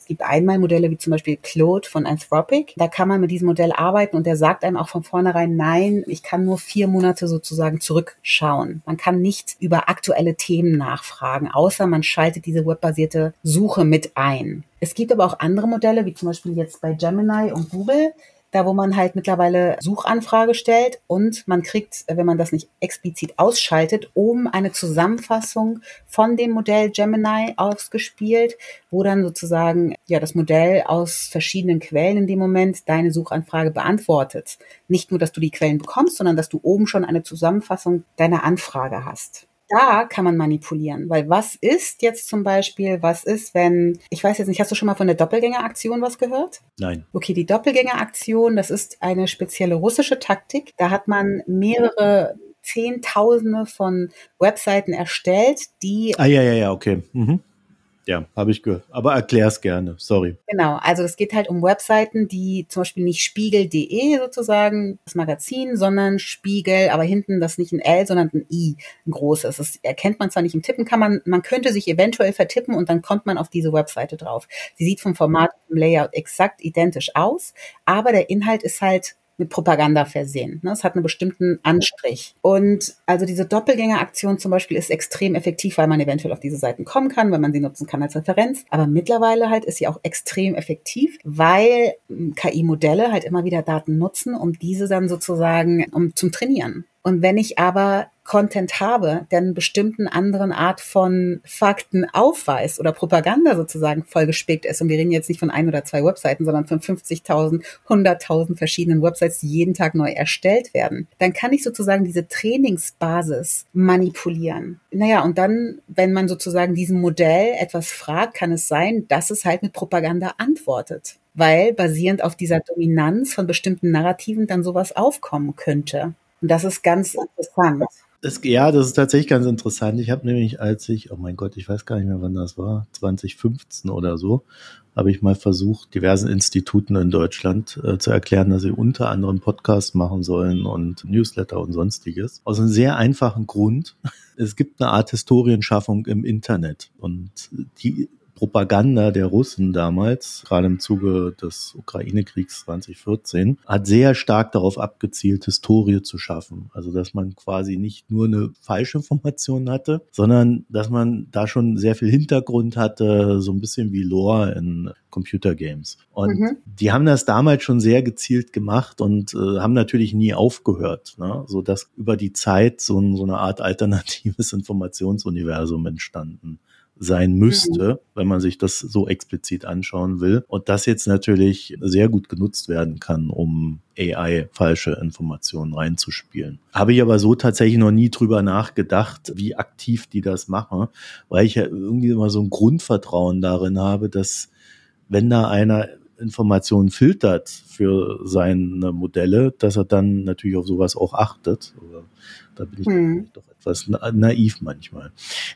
gibt einmal Modelle wie zum Beispiel Claude von Anthropic. Da kann man mit diesem Modell arbeiten und der sagt einem auch von vornherein, nein, ich kann nur vier Monate sozusagen zurückschauen. Man kann nicht über aktuelle Themen nachfragen, außer man schaltet diese webbasierte Suche mit ein. Es gibt aber auch andere Modelle, wie zum Beispiel jetzt bei Gemini und Google, da wo man halt mittlerweile Suchanfrage stellt und man kriegt, wenn man das nicht explizit ausschaltet, oben eine Zusammenfassung von dem Modell Gemini ausgespielt, wo dann sozusagen ja das Modell aus verschiedenen Quellen in dem Moment deine Suchanfrage beantwortet. Nicht nur, dass du die Quellen bekommst, sondern dass du oben schon eine Zusammenfassung deiner Anfrage hast. Da kann man manipulieren, weil was ist jetzt zum Beispiel, was ist, wenn, ich weiß jetzt nicht, hast du schon mal von der Doppelgängeraktion was gehört? Nein. Okay, die Doppelgängeraktion, das ist eine spezielle russische Taktik. Da hat man mehrere Zehntausende von Webseiten erstellt, die... Ah, ja, ja, ja, okay. Mhm. Ja, habe ich gehört. Aber erklär's gerne, sorry. Genau, also es geht halt um Webseiten, die zum Beispiel nicht Spiegel punkt de sozusagen, das Magazin, sondern Spiegel, aber hinten das nicht ein L, sondern ein I, ein großes. Das erkennt man zwar nicht im Tippen, kann man, man könnte sich eventuell vertippen und dann kommt man auf diese Webseite drauf. Sie sieht vom Format, vom Layout exakt identisch aus, aber der Inhalt ist halt mit Propaganda versehen. Es hat einen bestimmten Anstrich. Und also diese Doppelgängeraktion zum Beispiel ist extrem effektiv, weil man eventuell auf diese Seiten kommen kann, weil man sie nutzen kann als Referenz. Aber mittlerweile halt ist sie auch extrem effektiv, weil K I-Modelle halt immer wieder Daten nutzen, um diese dann sozusagen um zum Trainieren. Und wenn ich aber Content habe, der einen bestimmten anderen Art von Fakten aufweist oder Propaganda sozusagen vollgespickt ist, und wir reden jetzt nicht von ein oder zwei Webseiten, sondern von fünfzigtausend, hunderttausend verschiedenen Websites, die jeden Tag neu erstellt werden, dann kann ich sozusagen diese Trainingsbasis manipulieren. Naja, und dann, wenn man sozusagen diesem Modell etwas fragt, kann es sein, dass es halt mit Propaganda antwortet, weil basierend auf dieser Dominanz von bestimmten Narrativen dann sowas aufkommen könnte. Und das ist ganz interessant. Das, ja, das ist tatsächlich ganz interessant. Ich habe nämlich, als ich, oh mein Gott, ich weiß gar nicht mehr, wann das war, zwanzig fünfzehn oder so, habe ich mal versucht, diversen Instituten in Deutschland äh, zu erklären, dass sie unter anderem Podcasts machen sollen und Newsletter und sonstiges. Aus einem sehr einfachen Grund. Es gibt eine Art Historienschaffung im Internet und die Propaganda der Russen damals, gerade im Zuge des Ukraine-Kriegs zwanzig vierzehn, hat sehr stark darauf abgezielt, Historie zu schaffen. Also, dass man quasi nicht nur eine falsche Information hatte, sondern dass man da schon sehr viel Hintergrund hatte, so ein bisschen wie Lore in Computergames. Und mhm. die haben das damals schon sehr gezielt gemacht und äh, haben natürlich nie aufgehört, ne? So dass über die Zeit so, ein, so eine Art alternatives Informationsuniversum entstanden sein müsste, mhm. wenn man sich das so explizit anschauen will. Und das jetzt natürlich sehr gut genutzt werden kann, um A I falsche Informationen reinzuspielen. Habe ich aber so tatsächlich noch nie drüber nachgedacht, wie aktiv die das machen, weil ich ja irgendwie immer so ein Grundvertrauen darin habe, dass wenn da einer Informationen filtert für seine Modelle, dass er dann natürlich auf sowas auch achtet. Aber da bin ich mhm. doch etwas naiv manchmal.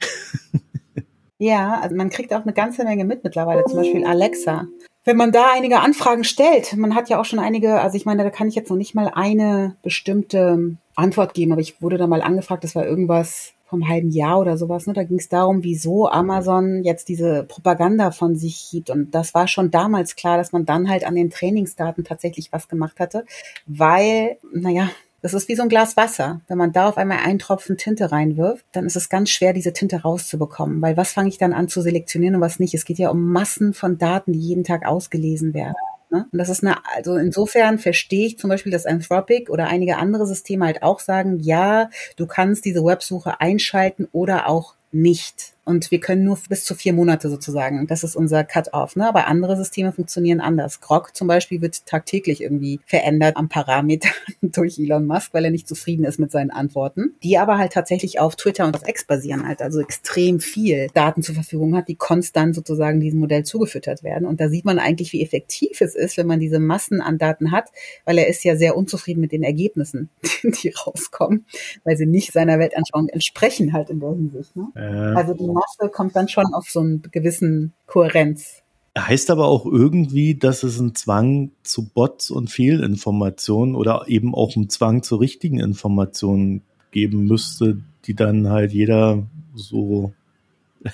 Ja, also man kriegt auch eine ganze Menge mit mittlerweile, zum Beispiel Alexa. Wenn man da einige Anfragen stellt, man hat ja auch schon einige, also ich meine, da kann ich jetzt noch nicht mal eine bestimmte Antwort geben, aber ich wurde da mal angefragt, das war irgendwas vom halben Jahr oder sowas, ne? Da ging es darum, wieso Amazon jetzt diese Propaganda von sich gibt. Und das war schon damals klar, dass man dann halt an den Trainingsdaten tatsächlich was gemacht hatte, weil, naja, das ist wie so ein Glas Wasser. Wenn man da auf einmal einen Tropfen Tinte reinwirft, dann ist es ganz schwer, diese Tinte rauszubekommen. Weil was fange ich dann an zu selektionieren und was nicht? Es geht ja um Massen von Daten, die jeden Tag ausgelesen werden. Ne? Und das ist eine, also insofern verstehe ich zum Beispiel, dass Anthropic oder einige andere Systeme halt auch sagen, ja, du kannst diese Websuche einschalten oder auch nicht. Und wir können nur bis zu vier Monate sozusagen. Das ist unser Cut-off. Ne? Aber andere Systeme funktionieren anders. Grok zum Beispiel wird tagtäglich irgendwie verändert am Parameter durch Elon Musk, weil er nicht zufrieden ist mit seinen Antworten. Die aber halt tatsächlich auf Twitter und auf X basieren halt. Also extrem viel Daten zur Verfügung hat, die konstant sozusagen diesem Modell zugefüttert werden. Und da sieht man eigentlich, wie effektiv es ist, wenn man diese Massen an Daten hat, weil er ist ja sehr unzufrieden mit den Ergebnissen, die rauskommen, weil sie nicht seiner Weltanschauung entsprechen halt in der Hinsicht. Ne? Äh. Also die Masse kommt dann schon auf so einen gewissen Kohärenz. Heißt aber auch irgendwie, dass es einen Zwang zu Bots und Fehlinformationen oder eben auch einen Zwang zu richtigen Informationen geben müsste, die dann halt jeder so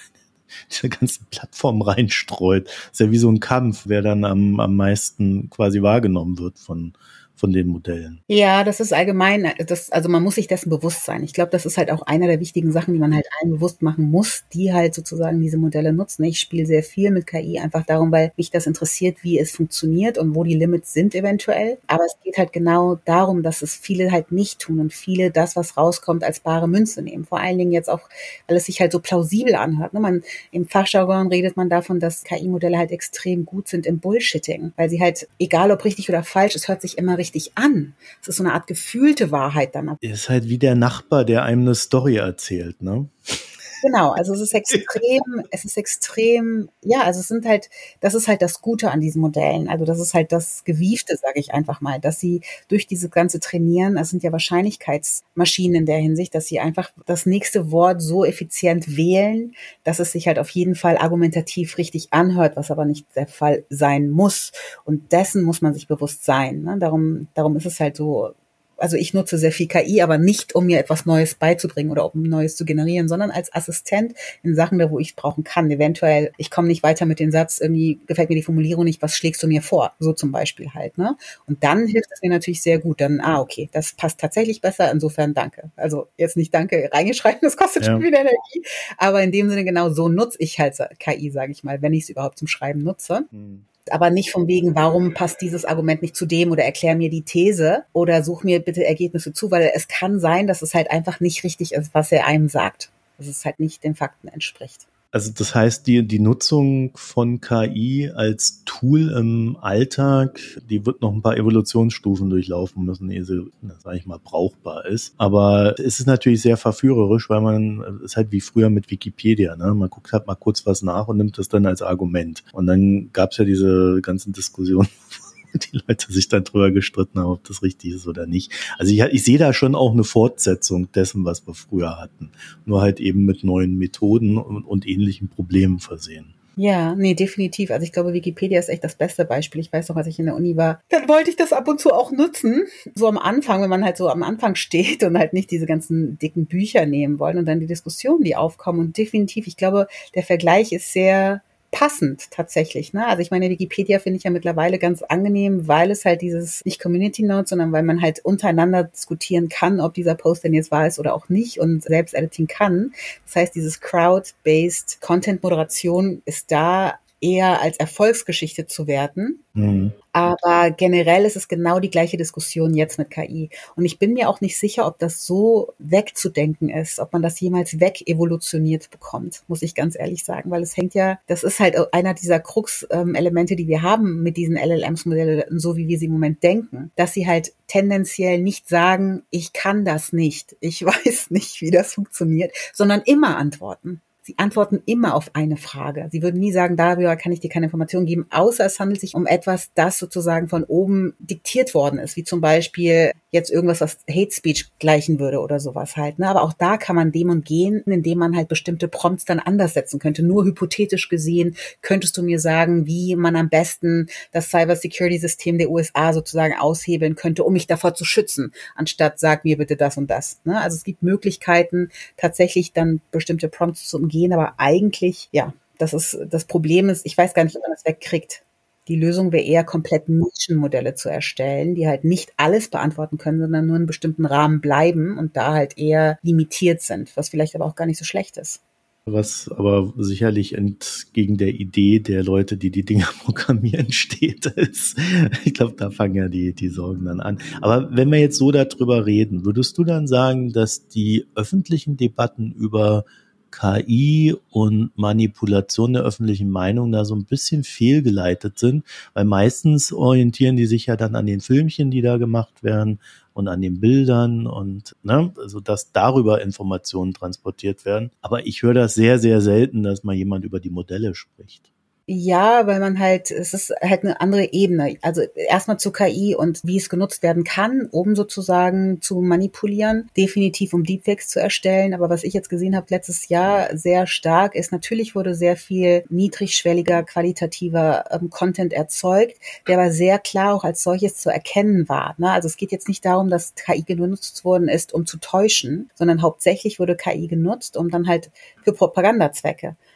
diese ganzen Plattformen reinstreut. Ist ja wie so ein Kampf, wer dann am, am meisten quasi wahrgenommen wird von von den Modellen. Ja, das ist allgemein, das, also man muss sich dessen bewusst sein. Ich glaube, das ist halt auch einer der wichtigen Sachen, die man halt allen bewusst machen muss, die halt sozusagen diese Modelle nutzen. Ich spiele sehr viel mit K I, einfach darum, weil mich das interessiert, wie es funktioniert und wo die Limits sind eventuell. Aber es geht halt genau darum, dass es viele halt nicht tun und viele das, was rauskommt, als bare Münze nehmen. Vor allen Dingen jetzt auch, weil es sich halt so plausibel anhört. Ne? Man, im Fachjargon redet man davon, dass K I-Modelle halt extrem gut sind im Bullshitting, weil sie halt, egal ob richtig oder falsch, es hört sich immer richtig an. Es ist so eine Art gefühlte Wahrheit dann. Ist halt wie der Nachbar, der einem eine Story erzählt, ne? Genau, also es ist extrem, es ist extrem, ja, also es sind halt, das ist halt das Gute an diesen Modellen. Also das ist halt das Gewiefte, sage ich einfach mal, dass sie durch diese ganze Trainieren, das sind ja Wahrscheinlichkeitsmaschinen in der Hinsicht, dass sie einfach das nächste Wort so effizient wählen, dass es sich halt auf jeden Fall argumentativ richtig anhört, was aber nicht der Fall sein muss. Und dessen muss man sich bewusst sein. Ne? Darum, darum ist es halt so. Also ich nutze sehr viel K I, aber nicht, um mir etwas Neues beizubringen oder um Neues zu generieren, sondern als Assistent in Sachen, da wo ich es brauchen kann. Eventuell, ich komme nicht weiter mit dem Satz, irgendwie gefällt mir die Formulierung nicht, was schlägst du mir vor? So zum Beispiel halt, ne? Und dann hilft es mir natürlich sehr gut. Dann, ah, okay, das passt tatsächlich besser, insofern danke. Also jetzt nicht danke reingeschreiben, das kostet ja schon wieder Energie. Aber in dem Sinne genau so nutze ich halt K I, sage ich mal, wenn ich es überhaupt zum Schreiben nutze. Mhm. Aber nicht von wegen, warum passt dieses Argument nicht zu dem oder erklär mir die These oder such mir bitte Ergebnisse zu, weil es kann sein, dass es halt einfach nicht richtig ist, was er einem sagt. Dass es halt nicht den Fakten entspricht. Also das heißt, die, die Nutzung von K I als Tool im Alltag, die wird noch ein paar Evolutionsstufen durchlaufen müssen, ehe sie, sag ich mal, brauchbar ist. Aber es ist natürlich sehr verführerisch, weil man, es ist halt wie früher mit Wikipedia, ne? Man guckt halt mal kurz was nach und nimmt das dann als Argument. Und dann gab es ja diese ganzen Diskussionen, die Leute sich dann drüber gestritten haben, ob das richtig ist oder nicht. Also ich, ich sehe da schon auch eine Fortsetzung dessen, was wir früher hatten. Nur halt eben mit neuen Methoden und, und ähnlichen Problemen versehen. Ja, nee, definitiv. Also ich glaube, Wikipedia ist echt das beste Beispiel. Ich weiß noch, als ich in der Uni war, dann wollte ich das ab und zu auch nutzen. So am Anfang, wenn man halt so am Anfang steht und halt nicht diese ganzen dicken Bücher nehmen wollen und dann die Diskussionen, die aufkommen. Und definitiv, ich glaube, der Vergleich ist sehr passend tatsächlich, ne? Also ich meine, Wikipedia finde ich ja mittlerweile ganz angenehm, weil es halt dieses, nicht Community Notes, sondern weil man halt untereinander diskutieren kann, ob dieser Post denn jetzt wahr ist oder auch nicht und selbst editen kann. Das heißt, dieses Crowd-based Content-Moderation ist da eher als Erfolgsgeschichte zu werten. Mhm. Aber generell ist es genau die gleiche Diskussion jetzt mit K I. Und ich bin mir auch nicht sicher, ob das so wegzudenken ist, ob man das jemals wegevolutioniert bekommt, muss ich ganz ehrlich sagen. Weil es hängt ja, das ist halt einer dieser Krux-Elemente, die wir haben mit diesen L L Ms-Modellen, so wie wir sie im Moment denken, dass sie halt tendenziell nicht sagen, ich kann das nicht, ich weiß nicht, wie das funktioniert, sondern immer antworten. Sie antworten immer auf eine Frage. Sie würden nie sagen, darüber kann ich dir keine Informationen geben, außer es handelt sich um etwas, das sozusagen von oben diktiert worden ist, wie zum Beispiel jetzt irgendwas, was Hate Speech gleichen würde oder sowas halt. Ne? Aber auch da kann man dem und gehen, indem man halt bestimmte Prompts dann anders setzen könnte. Nur hypothetisch gesehen könntest du mir sagen, wie man am besten das Cyber-Security-System der U S A sozusagen aushebeln könnte, um mich davor zu schützen, anstatt sag mir bitte das und das. Ne? Also es gibt Möglichkeiten, tatsächlich dann bestimmte Prompts zu umgehen, aber eigentlich, ja, das ist, das Problem ist, ich weiß gar nicht, ob man das wegkriegt. Die Lösung wäre eher, komplett Nischenmodelle zu erstellen, die halt nicht alles beantworten können, sondern nur in einem bestimmten Rahmen bleiben und da halt eher limitiert sind, was vielleicht aber auch gar nicht so schlecht ist. Was aber sicherlich entgegen der Idee der Leute, die die Dinger programmieren, steht, ist. Ich glaube, da fangen ja die, die Sorgen dann an. Aber wenn wir jetzt so darüber reden, würdest du dann sagen, dass die öffentlichen Debatten über K I und Manipulation der öffentlichen Meinung da so ein bisschen fehlgeleitet sind, weil meistens orientieren die sich ja dann an den Filmchen, die da gemacht werden und an den Bildern und ne, also dass darüber Informationen transportiert werden. Aber ich höre das sehr, sehr selten, dass mal jemand über die Modelle spricht. Ja, weil man halt, es ist halt eine andere Ebene. Also erstmal zu K I und wie es genutzt werden kann, um sozusagen zu manipulieren, definitiv um Deepfakes zu erstellen. Aber was ich jetzt gesehen habe letztes Jahr sehr stark ist, natürlich wurde sehr viel niedrigschwelliger, qualitativer ähm, Content erzeugt, der aber sehr klar auch als solches zu erkennen war. Ne? Also es geht jetzt nicht darum, dass K I genutzt worden ist, um zu täuschen, sondern hauptsächlich wurde K I genutzt, um dann halt für Propagandazwecke.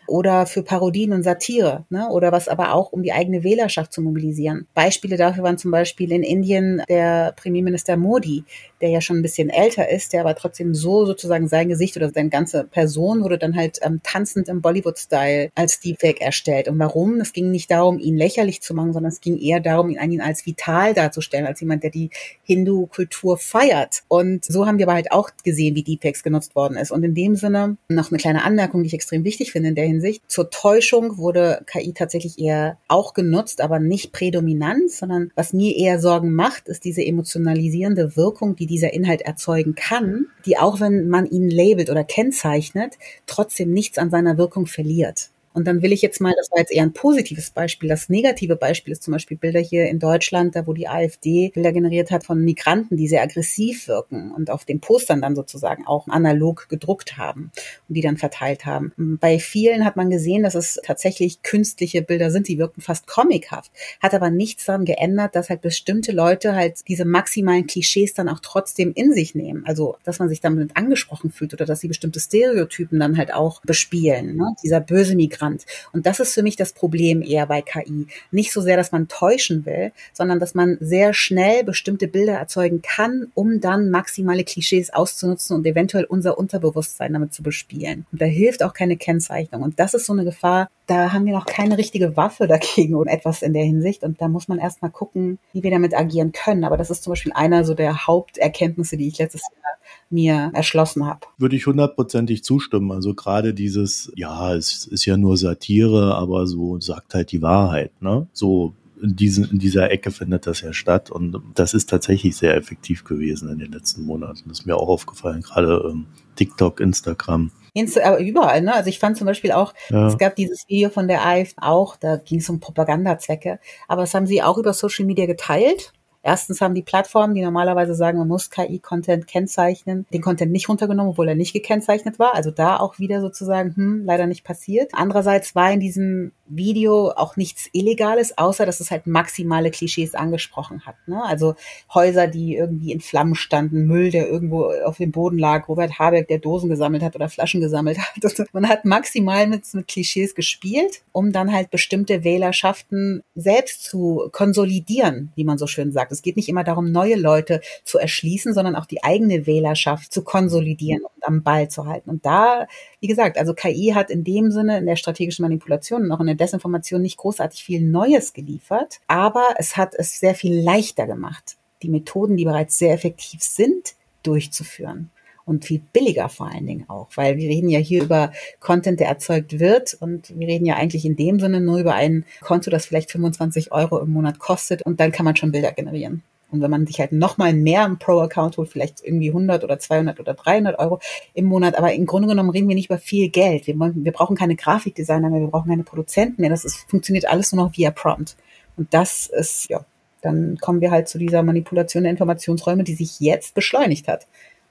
oder für Parodien und Satire, ne? Oder was aber auch, um die eigene Wählerschaft zu mobilisieren. Beispiele dafür waren zum Beispiel in Indien der Premierminister Modi, der ja schon ein bisschen älter ist, der aber trotzdem so sozusagen sein Gesicht oder seine ganze Person wurde dann halt ähm, tanzend im Bollywood-Style als Deepfake erstellt. Und warum? Es ging nicht darum, ihn lächerlich zu machen, sondern es ging eher darum, ihn, ihn als vital darzustellen, als jemand, der die Hindu-Kultur feiert. Und so haben wir aber halt auch gesehen, wie Deepfakes genutzt worden ist. Und in dem Sinne noch eine kleine Anmerkung, die ich extrem wichtig finde in der Hinsicht. Zur Täuschung wurde K I tatsächlich eher auch genutzt, aber nicht prädominant, sondern was mir eher Sorgen macht, ist diese emotionalisierende Wirkung, die dieser Inhalt erzeugen kann, die auch wenn man ihn labelt oder kennzeichnet, trotzdem nichts an seiner Wirkung verliert. Und dann will ich jetzt mal, das war jetzt eher ein positives Beispiel, das negative Beispiel ist zum Beispiel Bilder hier in Deutschland, da wo die AfD Bilder generiert hat von Migranten, die sehr aggressiv wirken und auf den Postern dann sozusagen auch analog gedruckt haben und die dann verteilt haben. Bei vielen hat man gesehen, dass es tatsächlich künstliche Bilder sind, die wirken fast comichaft, hat aber nichts daran geändert, dass halt bestimmte Leute halt diese maximalen Klischees dann auch trotzdem in sich nehmen. Also, dass man sich damit angesprochen fühlt oder dass sie bestimmte Stereotypen dann halt auch bespielen, ne? Dieser böse Migrant. Und das ist für mich das Problem eher bei K I. Nicht so sehr, dass man täuschen will, sondern dass man sehr schnell bestimmte Bilder erzeugen kann, um dann maximale Klischees auszunutzen und eventuell unser Unterbewusstsein damit zu bespielen. Und da hilft auch keine Kennzeichnung. Und das ist so eine Gefahr, da haben wir noch keine richtige Waffe dagegen und etwas in der Hinsicht. Und da muss man erst mal gucken, wie wir damit agieren können. Aber das ist zum Beispiel einer so der Haupterkenntnisse, die ich letztes Jahr mir erschlossen habe. Würde ich hundertprozentig zustimmen. Also gerade dieses, ja, es ist ja nur Satire, aber so sagt halt die Wahrheit, ne? So in, diesen, in dieser Ecke findet das ja statt und das ist tatsächlich sehr effektiv gewesen in den letzten Monaten. Das ist mir auch aufgefallen, gerade ähm, TikTok, Instagram. Aber überall, ne? Also ich fand zum Beispiel auch, ja. Es gab dieses Video von der AfD auch, da ging es um Propagandazwecke, aber das haben sie auch über Social Media geteilt. Erstens haben die Plattformen, die normalerweise sagen, man muss K I-Content kennzeichnen, den Content nicht runtergenommen, obwohl er nicht gekennzeichnet war. Also da auch wieder sozusagen, hm, leider nicht passiert. Andererseits war in diesem Video auch nichts Illegales, außer dass es halt maximale Klischees angesprochen hat, ne? Also Häuser, die irgendwie in Flammen standen, Müll, der irgendwo auf dem Boden lag, Robert Habeck, der Dosen gesammelt hat oder Flaschen gesammelt hat. Also man hat maximal mit, mit Klischees gespielt, um dann halt bestimmte Wählerschaften selbst zu konsolidieren, wie man so schön sagt. Es geht nicht immer darum, neue Leute zu erschließen, sondern auch die eigene Wählerschaft zu konsolidieren und am Ball zu halten. Und da, wie gesagt, also K I hat in dem Sinne in der strategischen Manipulation und auch in der Desinformation nicht großartig viel Neues geliefert, aber es hat es sehr viel leichter gemacht, die Methoden, die bereits sehr effektiv sind, durchzuführen. Und viel billiger vor allen Dingen auch, weil wir reden ja hier über Content, der erzeugt wird und wir reden ja eigentlich in dem Sinne nur über ein Konto, das vielleicht fünfundzwanzig Euro im Monat kostet und dann kann man schon Bilder generieren. Und wenn man sich halt nochmal mehr im Pro-Account holt, vielleicht irgendwie hundert oder zweihundert oder dreihundert Euro im Monat, aber im Grunde genommen reden wir nicht über viel Geld. Wir, wir brauchen keine Grafikdesigner mehr, wir brauchen keine Produzenten mehr, das ist, funktioniert alles nur noch via Prompt. Und das ist, ja, dann kommen wir halt zu dieser Manipulation der Informationsräume, die sich jetzt beschleunigt hat.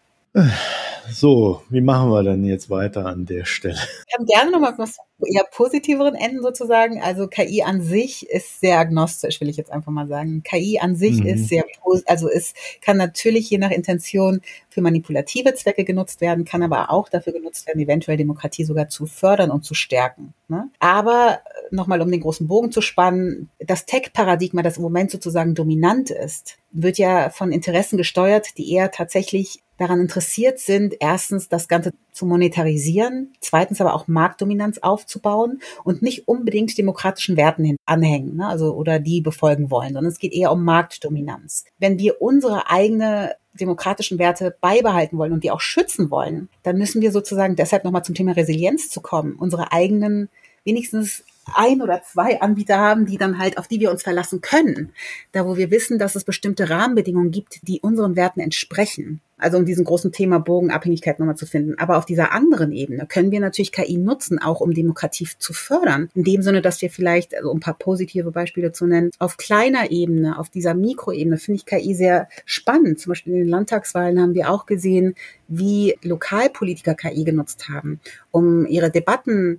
So, wie machen wir denn jetzt weiter an der Stelle? Ich kann gerne nochmal was eher positiveren Enden sozusagen. Also K I an sich ist sehr agnostisch, will ich jetzt einfach mal sagen. K I an sich mhm. ist sehr, also es kann natürlich je nach Intention für manipulative Zwecke genutzt werden, kann aber auch dafür genutzt werden, eventuell Demokratie sogar zu fördern und zu stärken, ne? Aber nochmal, um den großen Bogen zu spannen, das Tech-Paradigma, das im Moment sozusagen dominant ist, wird ja von Interessen gesteuert, die eher tatsächlich daran interessiert sind, erstens das Ganze zu monetarisieren, zweitens aber auch Marktdominanz aufzubauen und nicht unbedingt demokratischen Werten anhängen, ne? Also oder die befolgen wollen, sondern es geht eher um Marktdominanz. Wenn wir unsere eigene demokratischen Werte beibehalten wollen und die auch schützen wollen, dann müssen wir sozusagen deshalb nochmal zum Thema Resilienz zu kommen, unsere eigenen wenigstens ein oder zwei Anbieter haben, die dann halt, auf die wir uns verlassen können. Da, wo wir wissen, dass es bestimmte Rahmenbedingungen gibt, die unseren Werten entsprechen. Also um diesen großen Thema Bogenabhängigkeit nochmal zu finden. Aber auf dieser anderen Ebene können wir natürlich K I nutzen, auch um Demokratie zu fördern. In dem Sinne, dass wir vielleicht, also um ein paar positive Beispiele zu nennen, auf kleiner Ebene, auf dieser Mikroebene finde ich K I sehr spannend. Zum Beispiel in den Landtagswahlen haben wir auch gesehen, wie Lokalpolitiker K I genutzt haben, um ihre Debatten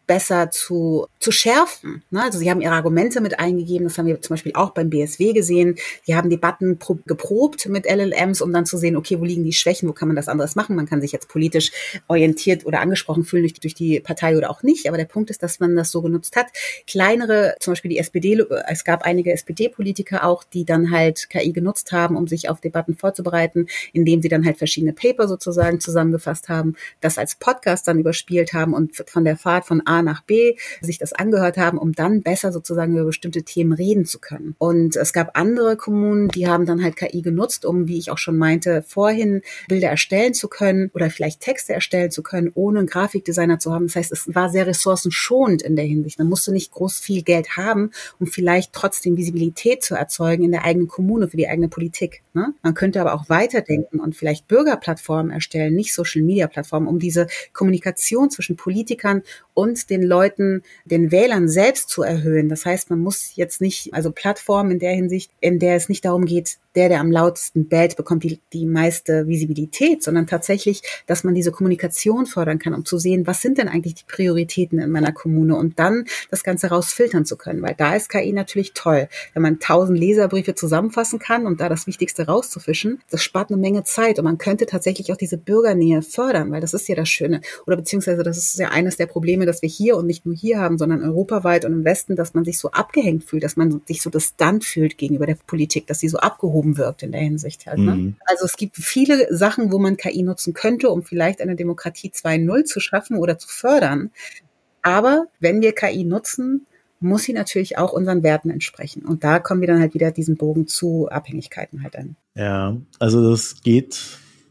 besser zu, zu schärfen. Ne? Also sie haben ihre Argumente mit eingegeben, das haben wir zum Beispiel auch beim B S W gesehen. Die haben Debatten pro, geprobt mit L L Ms, um dann zu sehen, okay, wo liegen die Schwächen, wo kann man das anderes machen? Man kann sich jetzt politisch orientiert oder angesprochen fühlen durch, durch die Partei oder auch nicht, aber der Punkt ist, dass man das so genutzt hat. Kleinere, zum Beispiel die S P D, es gab einige S P D-Politiker auch, die dann halt K I genutzt haben, um sich auf Debatten vorzubereiten, indem sie dann halt verschiedene Paper sozusagen zusammengefasst haben, das als Podcast dann überspielt haben und von der Fahrt von A nach B sich das angehört haben, um dann besser sozusagen über bestimmte Themen reden zu können. Und es gab andere Kommunen, die haben dann halt K I genutzt, um, wie ich auch schon meinte, vorhin Bilder erstellen zu können oder vielleicht Texte erstellen zu können, ohne einen Grafikdesigner zu haben. Das heißt, es war sehr ressourcenschonend in der Hinsicht. Man musste nicht groß viel Geld haben, um vielleicht trotzdem Visibilität zu erzeugen in der eigenen Kommune für die eigene Politik. Ne? Man könnte aber auch weiterdenken und vielleicht Bürgerplattformen erstellen, nicht Social-Media-Plattformen, um diese Kommunikation zwischen Politikern und den Leuten, den Wählern selbst zu erhöhen. Das heißt, man muss jetzt nicht, also Plattformen in der Hinsicht, in der es nicht darum geht, der, der am lautesten bellt, bekommt die, die meiste Visibilität, sondern tatsächlich, dass man diese Kommunikation fördern kann, um zu sehen, was sind denn eigentlich die Prioritäten in meiner Kommune und dann das Ganze rausfiltern zu können, weil da ist K I natürlich toll. Wenn man tausend Leserbriefe zusammenfassen kann und da das Wichtigste rauszufischen, das spart eine Menge Zeit und man könnte tatsächlich auch diese Bürgernähe fördern, weil das ist ja das Schöne. Oder beziehungsweise das ist ja eines der Probleme, dass wir hier und nicht nur hier haben, sondern europaweit und im Westen, dass man sich so abgehängt fühlt, dass man sich so distant fühlt gegenüber der Politik, dass sie so abgehoben wirkt in der Hinsicht halt. Ne? Mhm. Also es gibt viele Sachen, wo man K I nutzen könnte, um vielleicht eine Demokratie zwei Punkt null zu schaffen oder zu fördern. Aber wenn wir K I nutzen, muss sie natürlich auch unseren Werten entsprechen. Und da kommen wir dann halt wieder diesen Bogen zu Abhängigkeiten halt an. Ja, also das geht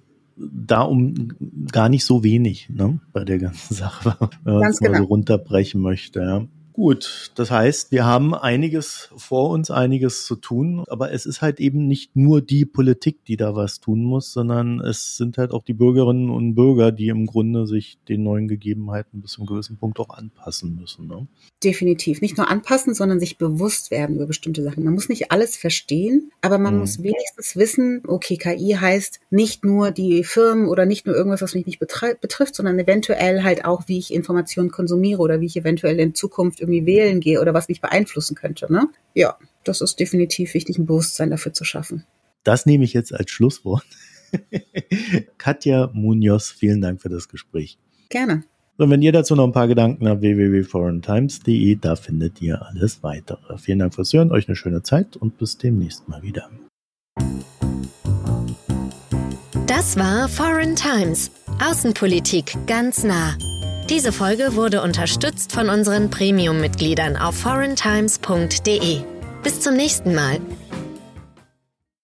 da um gar nicht so wenig, ne, bei der ganzen Sache, wenn man es mal genau so runterbrechen möchte, ja. Gut, das heißt, wir haben einiges vor uns, einiges zu tun, aber es ist halt eben nicht nur die Politik, die da was tun muss, sondern es sind halt auch die Bürgerinnen und Bürger, die im Grunde sich den neuen Gegebenheiten bis zu einem gewissen Punkt auch anpassen müssen. Ne? Definitiv. Nicht nur anpassen, sondern sich bewusst werden über bestimmte Sachen. Man muss nicht alles verstehen, aber man mhm. muss wenigstens wissen, okay, K I heißt nicht nur die Firmen oder nicht nur irgendwas, was mich nicht betri- betrifft, sondern eventuell halt auch, wie ich Informationen konsumiere oder wie ich eventuell in Zukunft irgendwie wählen gehe oder was mich beeinflussen könnte. Ne? Ja, das ist definitiv wichtig, ein Bewusstsein dafür zu schaffen. Das nehme ich jetzt als Schlusswort. Katja Munoz, vielen Dank für das Gespräch. Gerne. Und wenn ihr dazu noch ein paar Gedanken habt, w w w punkt foreign times punkt d e, da findet ihr alles weitere. Vielen Dank fürs Hören, euch eine schöne Zeit und bis demnächst mal wieder. Das war Foreign Times, Außenpolitik ganz nah. Diese Folge wurde unterstützt von unseren Premium-Mitgliedern auf foreign times punkt d e. Bis zum nächsten Mal.